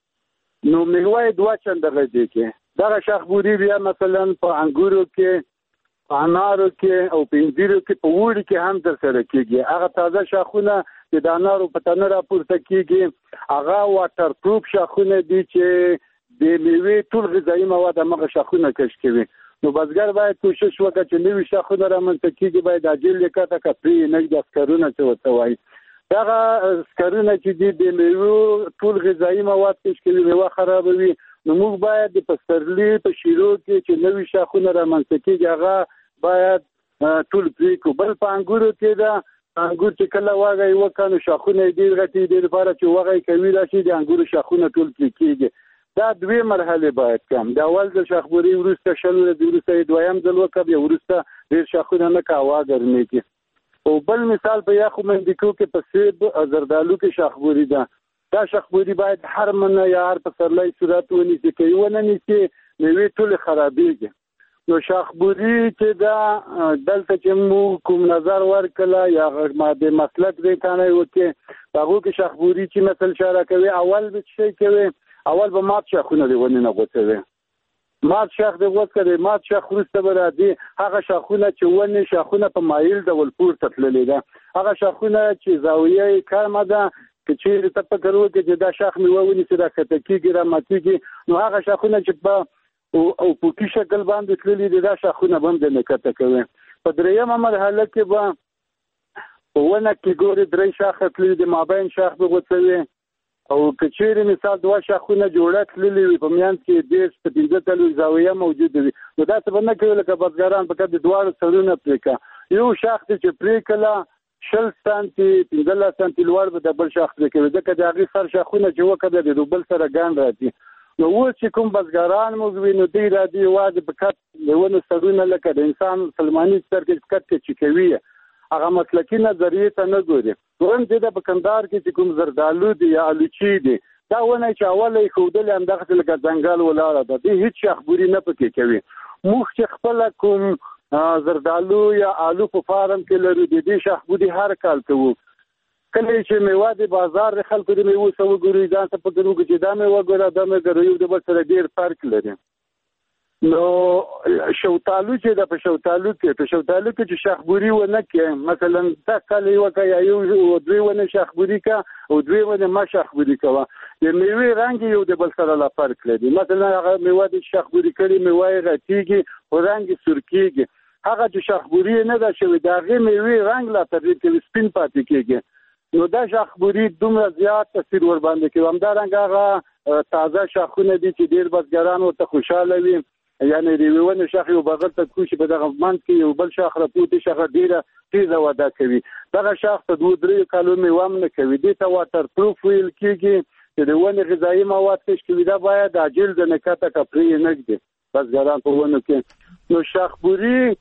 کې نو میوه یې دوه چنده غځې کې. دغه شاخبري بیا مثلا په انګورو کې، په انارو کې او په انځیرو کې، په وړي کې هم در سره کېږي. هغه تازه شاخونه چې د انارو په تنه راپورته کېږي، هغه واټر پروف شاخونه دي چې د میوې ټول غذایي مواد همغه شاخونه کش کوي. نو بزګر باید کوشش وکړي چې نوي شاخونه رامنځته کېږي باید عاجل یې کته که پرې نه د سکرونه چې ورته وایي. دغه سکرونه چې دي د میوې ټول غذایي مواد کش کوي، میوه خرابوي. نو موږ باید د پسرلي په شیرو کې چې نوي شاخونه رامنځته کېږي هغه باید ټول پرې کړو. بل په انګورو کې ده، انګور چې کله وږی وکړو نو شاخونه یې ډېر غټي دي، لپاره چې وږی کوي راشي د انګورو شاخونه ټول پرې کېږي. دا دوې مرحلې باید کم. د اول ځل شاخبري وروسته شل ورځې وروسته یې دویم ځل وکړه، بیا وروسته ډېر شاخونه نه که هوا ګرمېږي. او بل مثال په یخو منډیکو کې په سیب زردالو کې شاخبري ده. دا شاخبري باید هر منه یا هر پسرلی صورت ونیسي، که یې ونه نیسي میوې ټولې خرابېږي. نو شاخبري چې دا دلته چې موږ کوم نظر ورکړله یا د مسلک دی کانه یې وکړې، په هغو کې شاخبري چې مثل اشاره کوي، اول به څه شی کوي؟ اول به مات شاخونه د ونې نه غوڅوي. مات شاخ د وڅکړي مات شاخ وروسته به راځي هغه شاخونه چې ونې شاخونه په مایل ډول پورته تللي ده هغه شاخونه چې زاویه یې کمه ده که چیرې ته فکر وکړې چې دا شاخ میوه ونیسي راښکته کېږي راماتېږي نو هغه شاخونه چې په او پوکي شکل باندې تللي دي دا شاخونه به هم د نښته کوي. په درېیمه مرحله کې به په ونه کې ګورې درې شاخه تللي دي مابین شاخ به غوڅوي او که چیرې مثال دوه شاخونه جوړه تللي وي په میانځ کې دېرش په پنځه څلوېښت زاویه موجوده وي نو داسې به نه کوي لکه بزګران په کار د دواړو سرونه پرې کړه یو شاخ دی چې پرې کړله شل سانتي پنځلس سانتي لوړ به د بل شاخ پرې کوي ځکه د هغې سر شاخونه چې وکړه د بل سره ګڼ راځي نو اوس چې کوم بزګران موږ وي نو دوی راځي یوازې په کټ د ونو سرونه لکه د انسان سلماني سر کې کټ کې چې کوي هغه مسلکي نظریې ته نه ګوري. دویم چې د په کندهار کې چې کوم زردالو دي یا الوچي دي دا ونه چې اوله یې ښودلې همدغسې لکه ځنګل ولاړه ده دوی هېڅ شاخبوري نه پکې کوي. موږ چې خپله کوم زردالو یا آلو په فارم کې لرو د دې شاخبوري هر کال کوو کله چې میوه د بازار د خلکو د میوو څه وګوري ځان ته فکر وکړي چې دا میوه ګوره دا میوه یو د بل سره ډېر فرق لري. نو شوتالو چې د په شوتالو کې په شوتالو کې چې شاخبوري ونه کې مثلا دا کله یو کا یا یو دوی ونه شاخبوري کا او دوی ونه ما شاخبوري کوه د میوې رنګ یو د بل سره لا فرق لري. مثلا هغه میوه د شاخبوري کړي میوه یې غټیږي او رنګ سور کېږي هغه چې شاخبوري نه ده شوی د هغې میوې رنګ لا تغییر کوي سپین پاتې کېږي نو دا شاخبوري دومره زیات تاثیر ور باندې کوي. همدارنګه هغه تازه شاخونه دي چې ډېر بزګران ورته خوشحاله وي یعنې د یوې ونې شاخ یو بغل ته کوشي په دغه منځ کې یو بل شاخ راپورته شاخه ډېره تیزه وده کوي دغه شاخ په دوه درې کالو میوه هم نه کوي دې ته واټر پروف ویل کېږي چې د ونې غذایي مواد کش کوي دا باید عاجل د نکته کپري نه ږدي بزګران په ونو کې. نو شاخبوري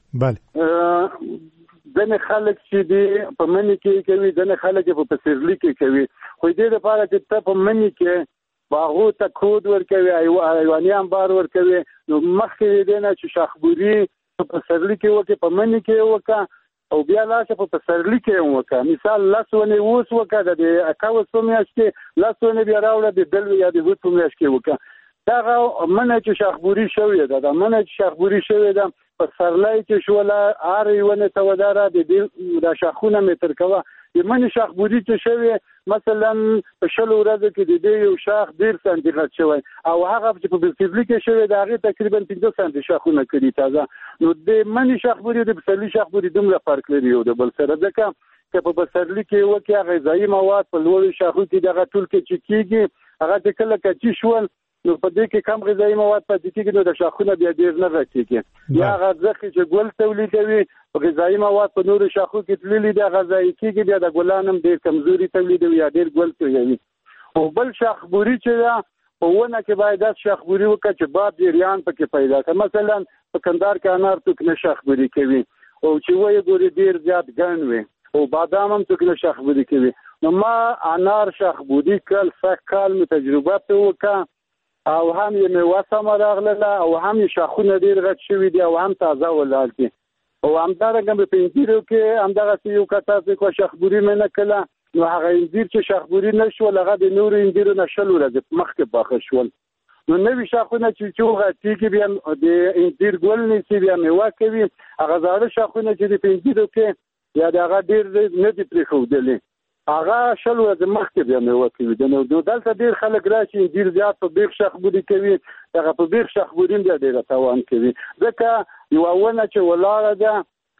بله ځینې خلک چې دي په مني کې کوي ځینې خلک په پسرلي کې کوي خو دې لپاره چې ته په مني کې باغو ته کود ورکوي حیواني انبار ورکوي نو مخکې دې نه چې شاخبوري په پسرلي کې وکړي په مني کې وکړه او بیا لاشه په پسرلي کې هم وکړه مثال لس ونې اوس وکړه د اکاوس په میاشت کې لس ونې بیا راوړه د دل یا د هوت په میاشت کې وکړه دغه منه چې شاخبوري شوې ده دا منه چې شاخبوري شوې ده په سرلای کې شوله هر یوه ته وداره د دې دا شاخونه متر کوه د منې شاخبوري چې شوې مثلا په شلو ورځو کې د دې یو شاخ ډېر سانتي غټ شوی او هغه چې په پسرلي کې شوی د هغې تقریبا پنځه سانتي شاخونه کړي تازه نو د منې شاخبوري د پسرلي شاخبوري دومره فرق لري یو د بل سره ځکه که په پسرلي کې وکړي غذایي مواد په لوړو شاخو کې دغه ټول کې چې کېږي هغه چې کله کچي شول نو په دې کې کم غذایي مواد پاتې کېږي نو د شاخونه بیا ډېر نه غټېږي یا هغه ځخې چې ګل تولیدوي غذایي مواد په نورو شاخو کې تللي دي غذایي کېږي بیا د ګلان هم ډېر کمزوري تولیدوي یا ډېر ګل تویوي. او بل شاخبوري چې ده په ونه کې باید داسې شاخبوري وکړه چې باد جریان پکې پیدا کړه مثلا په کندهار کې انار توک نه شاخبوري کوي او چې وایي ګوري ډېر زیات ګڼ وي او بادام هم توک نه شاخبوري کوي نو ما انار شاخبوري کړل سږ کال مې تجربه پرې وکړه او هم یې میوه سمه راغله او هم یې شاخونه ډېر غټ شوي دي او هم تازه ولاړ دي او همدارنګه په انځیرو کې همدغسې یو کته چې شاخبوري مې نه کړله نو هغه انځیر چې شاخبوري نه شول هغه د نورو انځیرو نه شل ورځې مخکې پاخه شول نو نوي شاخونه چې چې وغټېږي بیا د انځیر ګل نیسي بیا میوه کوي هغه زاړه شاخونه چې د په انځیرو کې یا د هغه ډېر نه دي پرېښودلي هغه شل ورځې مخکې بیا میوه کوي نو دلته ډېر خلک راشي ډېر زیات په بیخ شاخبوري کوي هغه په بیخ شاخبوري هم بیا ډېره تاوان کوي ځکه یوه ونه چې ولاړه ده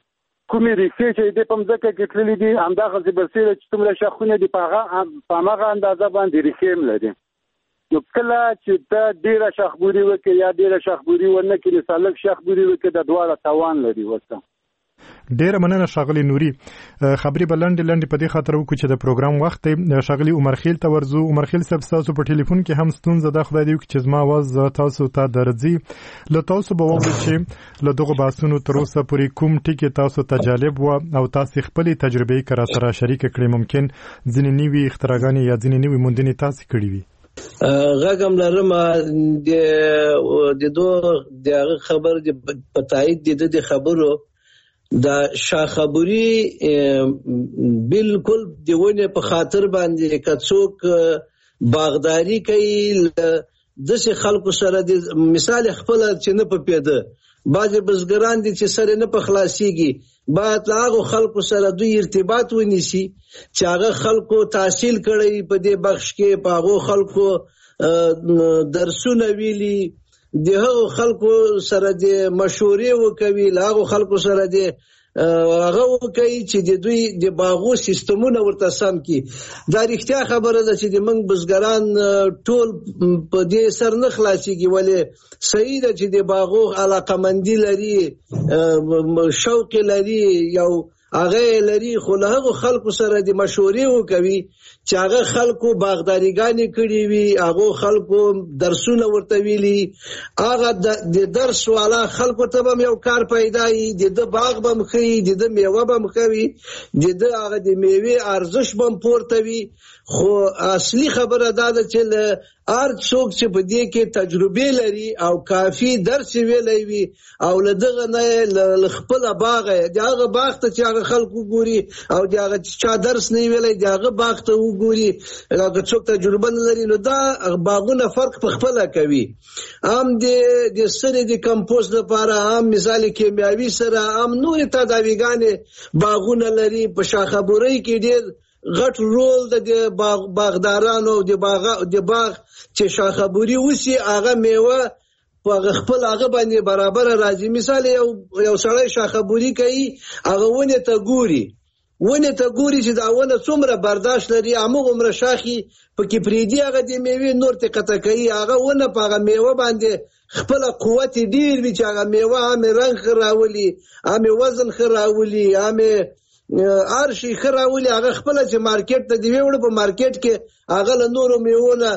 کومې ریښې چې دې په مځکه کې تللي دي همدغسې برسېره چې څومره شاخونه دي په همغه اندازه باندې ریښې هم لري نو کله چې ته ډېره شاخبوري وکړې یا ډېره شاخبوري ونه کړې نو سالک شاخبوري وکړې د دواړه تاوان لري ورته. ډیره مننه ښاغلي نوري خبرې به لنډې لنډې په دې خاطر وکړو چې د پروګرام وخت دی ښاغلي عمرخیل ته ورځو. عمرخیل صاحب ستاسو په ټلیفون کې هم ستونزه ده خدای دې وکړي چې زما اواز تاسو ته درځي له تاسو به واورو چې له دغو بحثونو تر اوسه پورې کوم ټکي تاسو ته جالب وه او تاسو خپلې تجربې که راسره شریکه کړئ ممکن ځینې نوي اختراګانې یا ځینې نوي موندنې تاسو کړي وي. غږم لرم د دوه د هغه خبر په تایید د خبرو دا شاخبوري بالکل دیونه په خاطر باندې کڅوک باغداري کوي داسې خلکو سره د مثال خپل چې نه په پیده بعضې بزګران دي چې سره نه په خلاصیږي باید له هغو خلکو سره دوی ارتباط ونیسي چې هغه خلکو تحصیل کړی په دې بخش کې په هغو خلکو درسونه ویلي د هغو خلکو سره د مشورې وکوي له هغو خلکو سره د هغه وکړي چې د دوی د باغو سیستمونه ورته سم کړي. دا رښتیا خبره ده چې د موږ بزګران ټول په دې سر نه خلاصېږي ولې صحیح ده چې د باغو علاقمندي لري شوق لري یو هغه لري خو له هغو خلکو سره د مشورې وکوي چې هغه خلکو باغداریګانې کړي وي هغو خلکو درسونه ورته ویلي هغه د درس والا خلکو ته به یو کار پیدا وي د ده باغ به هم ښه وي د ده میوه به هم ښه وي د ده هغه د میوې ارزش به هم پورته وي. خو اصلي خبره دا ده چې له هر څوک چې په دې کې تجربې لري او کافي درس ویلی وي او له دغه نه له خپله باغه د هغه باغ ته چې هغه خلک وګوري او د هغه چا درس نه ویلی د هغه باغ ته وګوري هغه څوک تجربه نه لري نو دا باغونه فرق په خپله کوي. هم د سرې د کمپوست لپاره هم مثال کیمیاوي سره هم نورې تداویګانې باغونه لري. په شاخبورۍ کې ډېر غټ رول د باغدارانو د باغ د باغ چې شاخبوري وسی هغه میوه په خپل هغه باندې برابر راځي. مثال یو یو سړی شاخبوري کوي هغه ونه ته ګوري ونه ته ګوري چې دا ونه څومره برداشت لري هغه عمر شاخي پکې پریدي هغه د میوې نور ته قطع کوي هغه ونه په هغه میوه باندې خپل قوت ډیر وي چې هغه میوه هم رنګ خراولي هم وزن خراولي هم هر شي خراولي هغه خپل چې مارکیټ ته دی وړ په مارکیټ کې هغه له نورو میوونه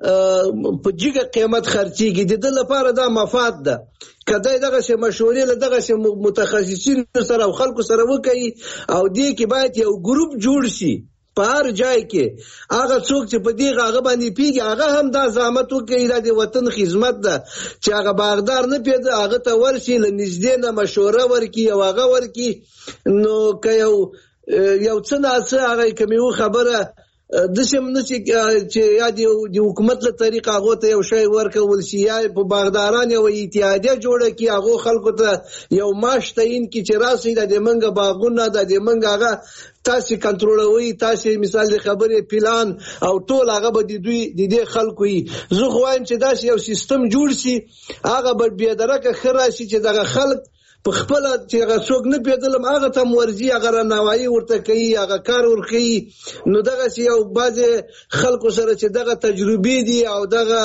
په جګه قیمت خرچيږي. د دې لپاره دا مفاد ده کله دغه شی مشورې له دغه شی متخصصین سره او خلکو سره وکړي او دې کې باید یو ګروپ جوړ شي په هر ځای کې هغه څوک چې په دې هغه باندې پیږي هغه هم دا زحمت وکړي د وطن خدمت ده چې هغه باغدار نه پیدا هغه ته ورشي له نږدې نه مشوره ورکړي او هغه ورکړي نو که یو یو څه نه څه هغه کومه خبره د سیم نه چې یا د حکومت له طریقه هغه ته یو شی ورکول شي یا په باغداران یو اتحادیه جوړه کی هغه خلکو ته یو ماش تعین کی چې راسي د منګه باغونه د منګه هغه تاسو کنټرولوي تاسو مثال د خبرې پلان او ټول هغه به د دوی د دې خلکو یې زه خو وایم چې دا یو سیستم جوړ شي هغه به بیا درکه خراشي چې دغه خلک په خپل چې هغه څوک نه پیدلم هغه ته مرزي هغه رانوایی ورته کوي هغه کار ورخي نو دغه یو باز خلکو سره چې دغه تجربې دي او دغه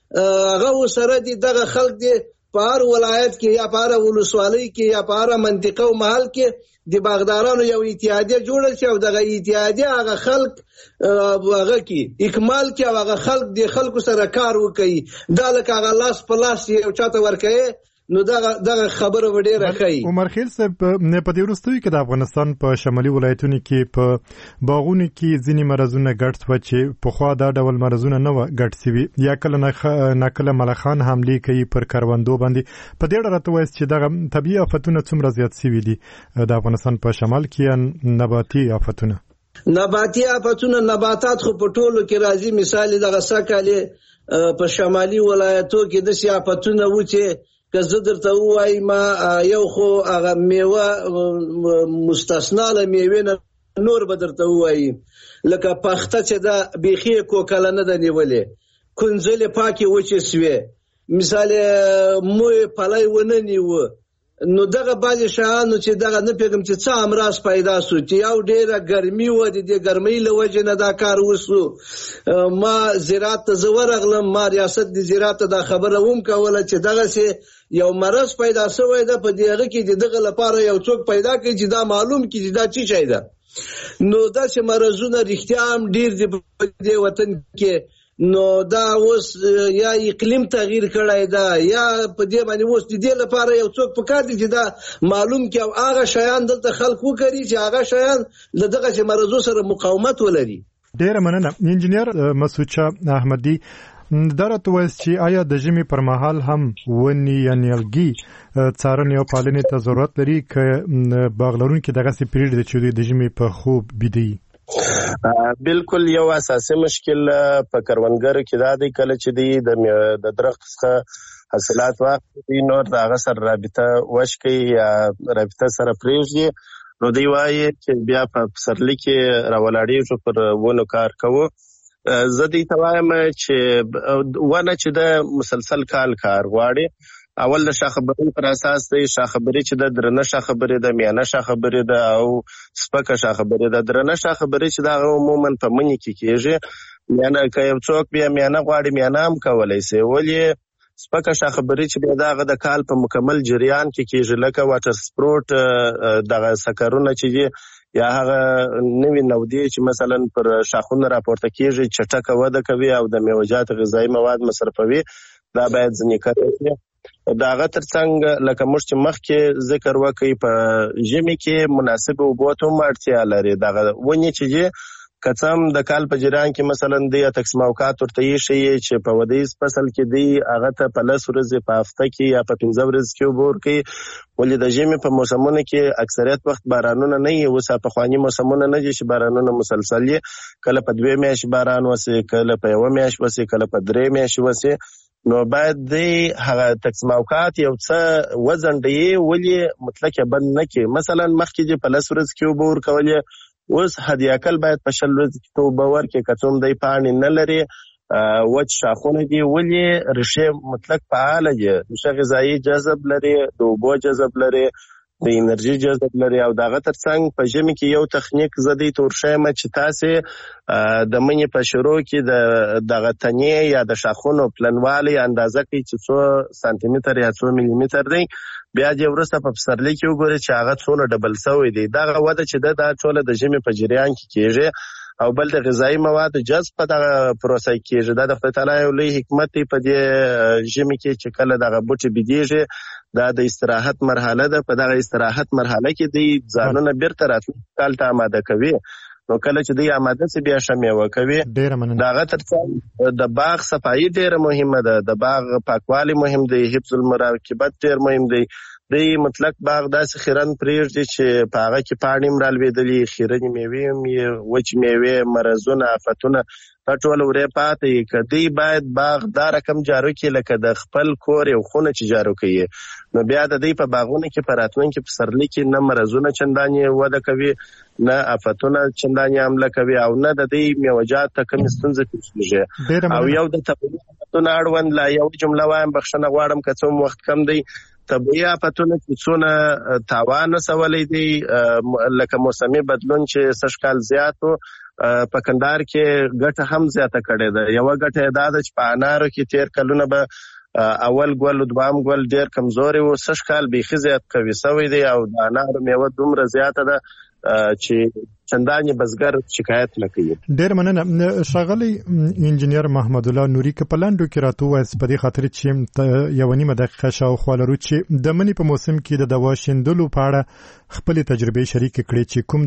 هغه سره دي دغه خلک دي په هر ولایت کې یا په هر ولسوالۍ کې یا په هر منطقه او محل کې د باغدارانو یو اتحادیه جوړه شي او دغه اتحادیه هغه خلک هغه کې اکمال کې هغه خلک د خلکو سره کار وکړي دا لکه هغه لاس په لاس یو چاته ورکړي نو دغه دغه خبره وړه راخی. عمر خیل صاحب نه په دې وروستوي کې د افغانستان په شمالي ولایتونو کې په باغونو کې ځینې مرزونه ګډ و چې په خوا دا ډول مرزونه نه و ګډ سوي یا کله نه کله ملخان حمله کوي پر کروندو باندې په دې ډول راته وایي چې دغه طبيعي آفتونه څومره زیات سوي دي د افغانستان په شمال کې نباتي آفتونه نباتي آفتونه نباتات خو په ټولو کې راځي. مثال دغه سکهاله په شمالي ولایتو کې د سیافتونه و چې که زه درته ووایم یو خو هغه میوه مستثنا له میوې نه نور به درته ووایم لکه پخته چې دا بیخي کوکله نه ده نیولې کنځلې پاکې وچې سوې مثال موی پلی ونه نیوه نو دغه بعضې شیانو چې دغه نه پوهېږم چې څه امراض پیدا سو چې یو ډېره ګرمي وه د دې ګرمۍ له وجې نه دا کار وسو. ما زراعت ته زه ورغلم ما ریاست د زراعت ته دا خبره هم کوله چې دغسې یو مرض پیدا شوی ده په دې هغه کې د دغه لپاره یو څوک پیدا کړي چې دا معلوم کړي چې دا څه شی ده. نو داسې مرضونه رښتیا هم ډېر دي په دې وطن کې نو دا اوس یا اقلیم تغییر کړی دا یا په دې باندې اوس د دې لپاره یو څوک پکار دي چې دا معلوم کړي او هغه شیان دلته خلک وکړي چې هغه شیان له دغه مرضو سره مقاومت ولري. ډېره مننه انجینیر مسعود شاه احمدي. دا راته وایي چې آیا د ژمي پر مهال هم ونې یا نیالګي څارنې او پالنې ته ضرورت لري که باغ لرونکي دغسې پریږدي چې د ژمي په خوب بیده وي؟ بالکل یو اساسي مشکل په کروندګرو کې دا دی کله چې دی د درخت څخه حاصلات واخلي نور د هغه سره رابطه وشکي یا رابطه سره پرېږدي نو دی وایي چې بیا په پسرلي کې راولاړېږو پر ونو کار کوو. زه دې ته وایم چې ونه چې د مسلسل کال کار غواړي اول د شاخبرۍ پر اساس دی. شاخبرۍ چې د درنه شاخبرۍ د میانه شاخبرۍ ده او سپکه شاخبرۍ ده. درنه شاخبرۍ چې دا عموما په مني کې کېږي میانه که یو څوک بیا میانه غواړي میانه هم کولی سي. ولې سپکه شاخبرۍ چې بیا دغه د کال په مکمل جریان کې کېږي لکه واټر سپروټ دغه سکرونه چې دي یا هغه نوې نودې چې مثلا پر شاخونه راپورته کېږي چټکه وده کوي او د میوه‌جات غذایي مواد مصرفوي دا باید ځینې کړی د هغه ترڅنګ لکه موږ چې مخکې ذکر وکړي په ژمي کې مناسب اوبو ته هم اړتیا لري. دغه ونې چې دي که څه هم د کال په جریان کې مثلا دی تقسیم اوقات ورته ایښي چې په ودیز فصل کې دی هغه ته په لس ورځې په هفته کې یا په پنځه ورځې کې اوبه ورکوي. ولې د ژمي په موسمونو کې اکثریت وخت بارانونه نه وي. اوس پخواني موسمونه نه دي چې بارانونه مسلسل وي. کله په دوې میاشتې باران وسي کله په یوه میاشت وسي کله په درې میاشتې وسي. نو باید دی هغه تقسیم اوقات یو څه وځنډوي ولې مطلق بند نه کړي. مثلا مخکې چې په لس ورځې کې اوبه ورکولې اوس حداقل باید په شل ورځې کې اوبه ورکړي که څه هم دی پاڼې نه لري وچ شاخونه دي ولې ریښې مطلق فعاله دي. ریښه غذایي جذب لري د اوبو جذب لري د انرژي جذب لري او دغه ترڅنګ په ژمي کې یو تخنیک زه دې ته ورښیم چې تاسې د مني په شروع کې د دغه تنې یا د شاخونو پلنوالی اندازه کوي چې څو سانتي متر یا څو ملي متر دی. بیا دې وروسته په پسرلي کې وګورئ چې هغه څونه ډبل سوی دی. دغه وده چې ده دا ټوله د ژمي په جریان کې کېږي او بل د غذایي موادو جذب په دغه پروسه کې کېږي. دا د خدای تعالی یو لوی حکمت دی په دې ژمي کې چې کله دغه بوټي بېدېږي دا د استراحت مرحله ده. په دغه استراحت مرحله کې دی ځانونه بیرته راتلونکي کال ته آماده کوي. نو کله چې دی آماده سي بیا ښه میوه کوي. دغه ترڅنګ د باغ صفایي ډېره مهمه ده. د باغ پاکوالی مهم دی. حفظ المراقبت ډېر مهم دی. دی مطلق باغ داسې خیرن پرېږدي چې په هغه کې پاڼې هم رالوېدلي خیرنې میوې هم وچې میوې مرضونه آفتونه دا ټول ورې پاتې وي. که دی باید باغ دا رقم جارو کړي لکه د خپل کور یو خونه چې جارو کوي نو بیا د دی په باغونو کې په راتلونکي پسرلي کې نه مرضونه چندانې وده کوي نه آفتونه چندانې حمله کوي او نه د دی میوه‌جات ته کومې ستونزې پېښېږي. او یو د طبیعي آفتونو اړوند لا یو جمله وایم بخښنه غواړم که څه هم وخت کم دی. طبیعي آفتونه چې څونه تاوان رسولی دی لکه موسمي بدلون چې سږ کال زیات و په کندهار کې ګټه هم زیاته کړې ده. یوه ګټه یې دا ده چې په انارو کې تېر کلونه به اول ګل دوام ګل ډېر کمزوري و. سږ کال بیخي زیات قوي سوی دی او د انارو میوه دومره زیاته ده چې چندانې بزګر شکایت نه کوي. ډېر مننه ښاغلی انجینر محمد الله نوري که په لنډو کې راته ووایاست په دې خاطر چې یوه نیمه دقیقه شاوخوا لرو چې د مني په موسم کې د دوا شیندلو په اړه خپلې تجربې شریکې کړې چې کوم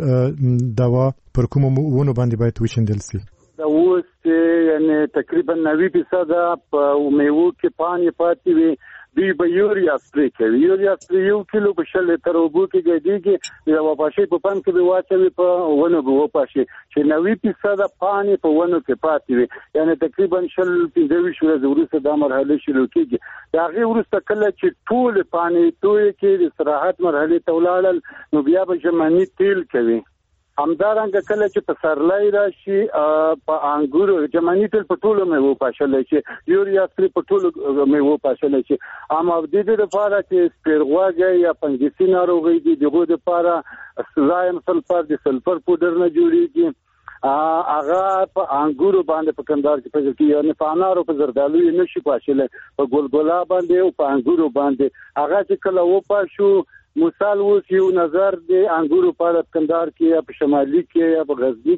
ډول دوا پر کومو ونو باندې باید وشیندل سي. دا اوس یعنې تقریبا نوي فیصده په میوو کې پاڼې پاتې وي دوی به یوریا سپری کوي. یوریا سپری یو کیلو په شل لیتر اوبو کې ګډېږي د وپاشۍ په پمپ کې به واچوي په ونو به وپاشي چې نوي فیصده پاڼې په ونو کې پاتې وي. یعنې تقریبا شل پنځه ویشت ورځې وروسته دا مرحله شروع کېږي. د هغې وروسته کله چې ټولې پاڼې تویې کې د استراحت مرحلې ته ولاړل نو بیا به ژمني تیل کوي. همدارنګه کله چې پسرلی راشي په انګورو جمعنی تیل په ټولو میوو پاشلی شي یوریا سپری په ټولو میوو پاشلی شي. اما د دې لپاره چې سپیرغوږی یا فنګسي ناروغۍ دي د هغو دپاره لایم سلفر د سلفر پوډر نه جوړېږي هغه په انګورو باندې په کندهار کې پیدا کېږي. یعنې په انارو په زردالو یې نه شي پاشلی په ګلګلا باندې او په انګورو باندې هغه چې کله وپاشو مثال اوس یو نظر د انګورو په اړه کندهار کې یا په شمالي کې یا په غزني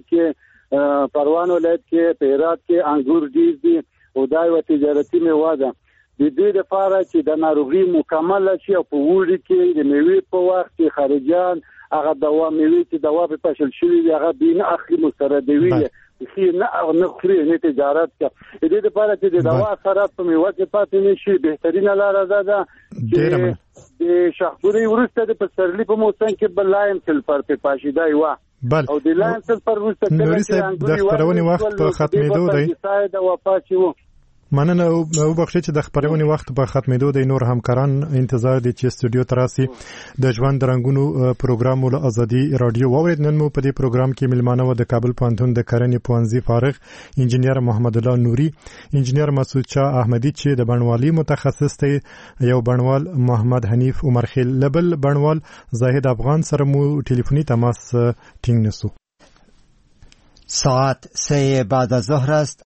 کې پروان ولایت کې په هرات کې انګور ډېر دي او دا یوه تجارتي میوه ده. د دې لپاره چې د ناروغي مکمله شي او په اوړي کې د میوې په وخت کې خارجیان هغه دوا میوې چې دوا په پاشل شوي وي هغه دوی نه اخلي مستردوي یې نه نه خوري نه تجارت کوي. د دې لپاره چې د دوا اثرات په میوه کې پاتې نه شي بهترینه لاره دا ده چې د شاخبرۍ وروسته د پسرلي په موسم کې به لایم سلفر په پاشي دا یوه بل او د لانسل پر وروسته نوري صاحب د خبرونې وخت په ختمېدو دی د وفات شو. مننه او وبخښه چې د خبرونې وخت په ختمېدو دی. نور همکاران انتظار دي چې استودیو ته راسي د ژوند رنګونو پروګرام ول ازادي رادیو واورید. نن مو په دې پروګرام کې ملمانه و د کابل پوهنتون د کرنې پوهنځي فارغ انجنیر محمد الله نوري، انجنیر مسعود شاه احمدي چې د بڼوالۍ متخصص دی، یو بڼوال محمد حنیف عمرخیل، لبل بڼوال زاهد افغان سره مو ټلیفوني تماس ټینګ نسو. ساعت سه بعد از ظهر است.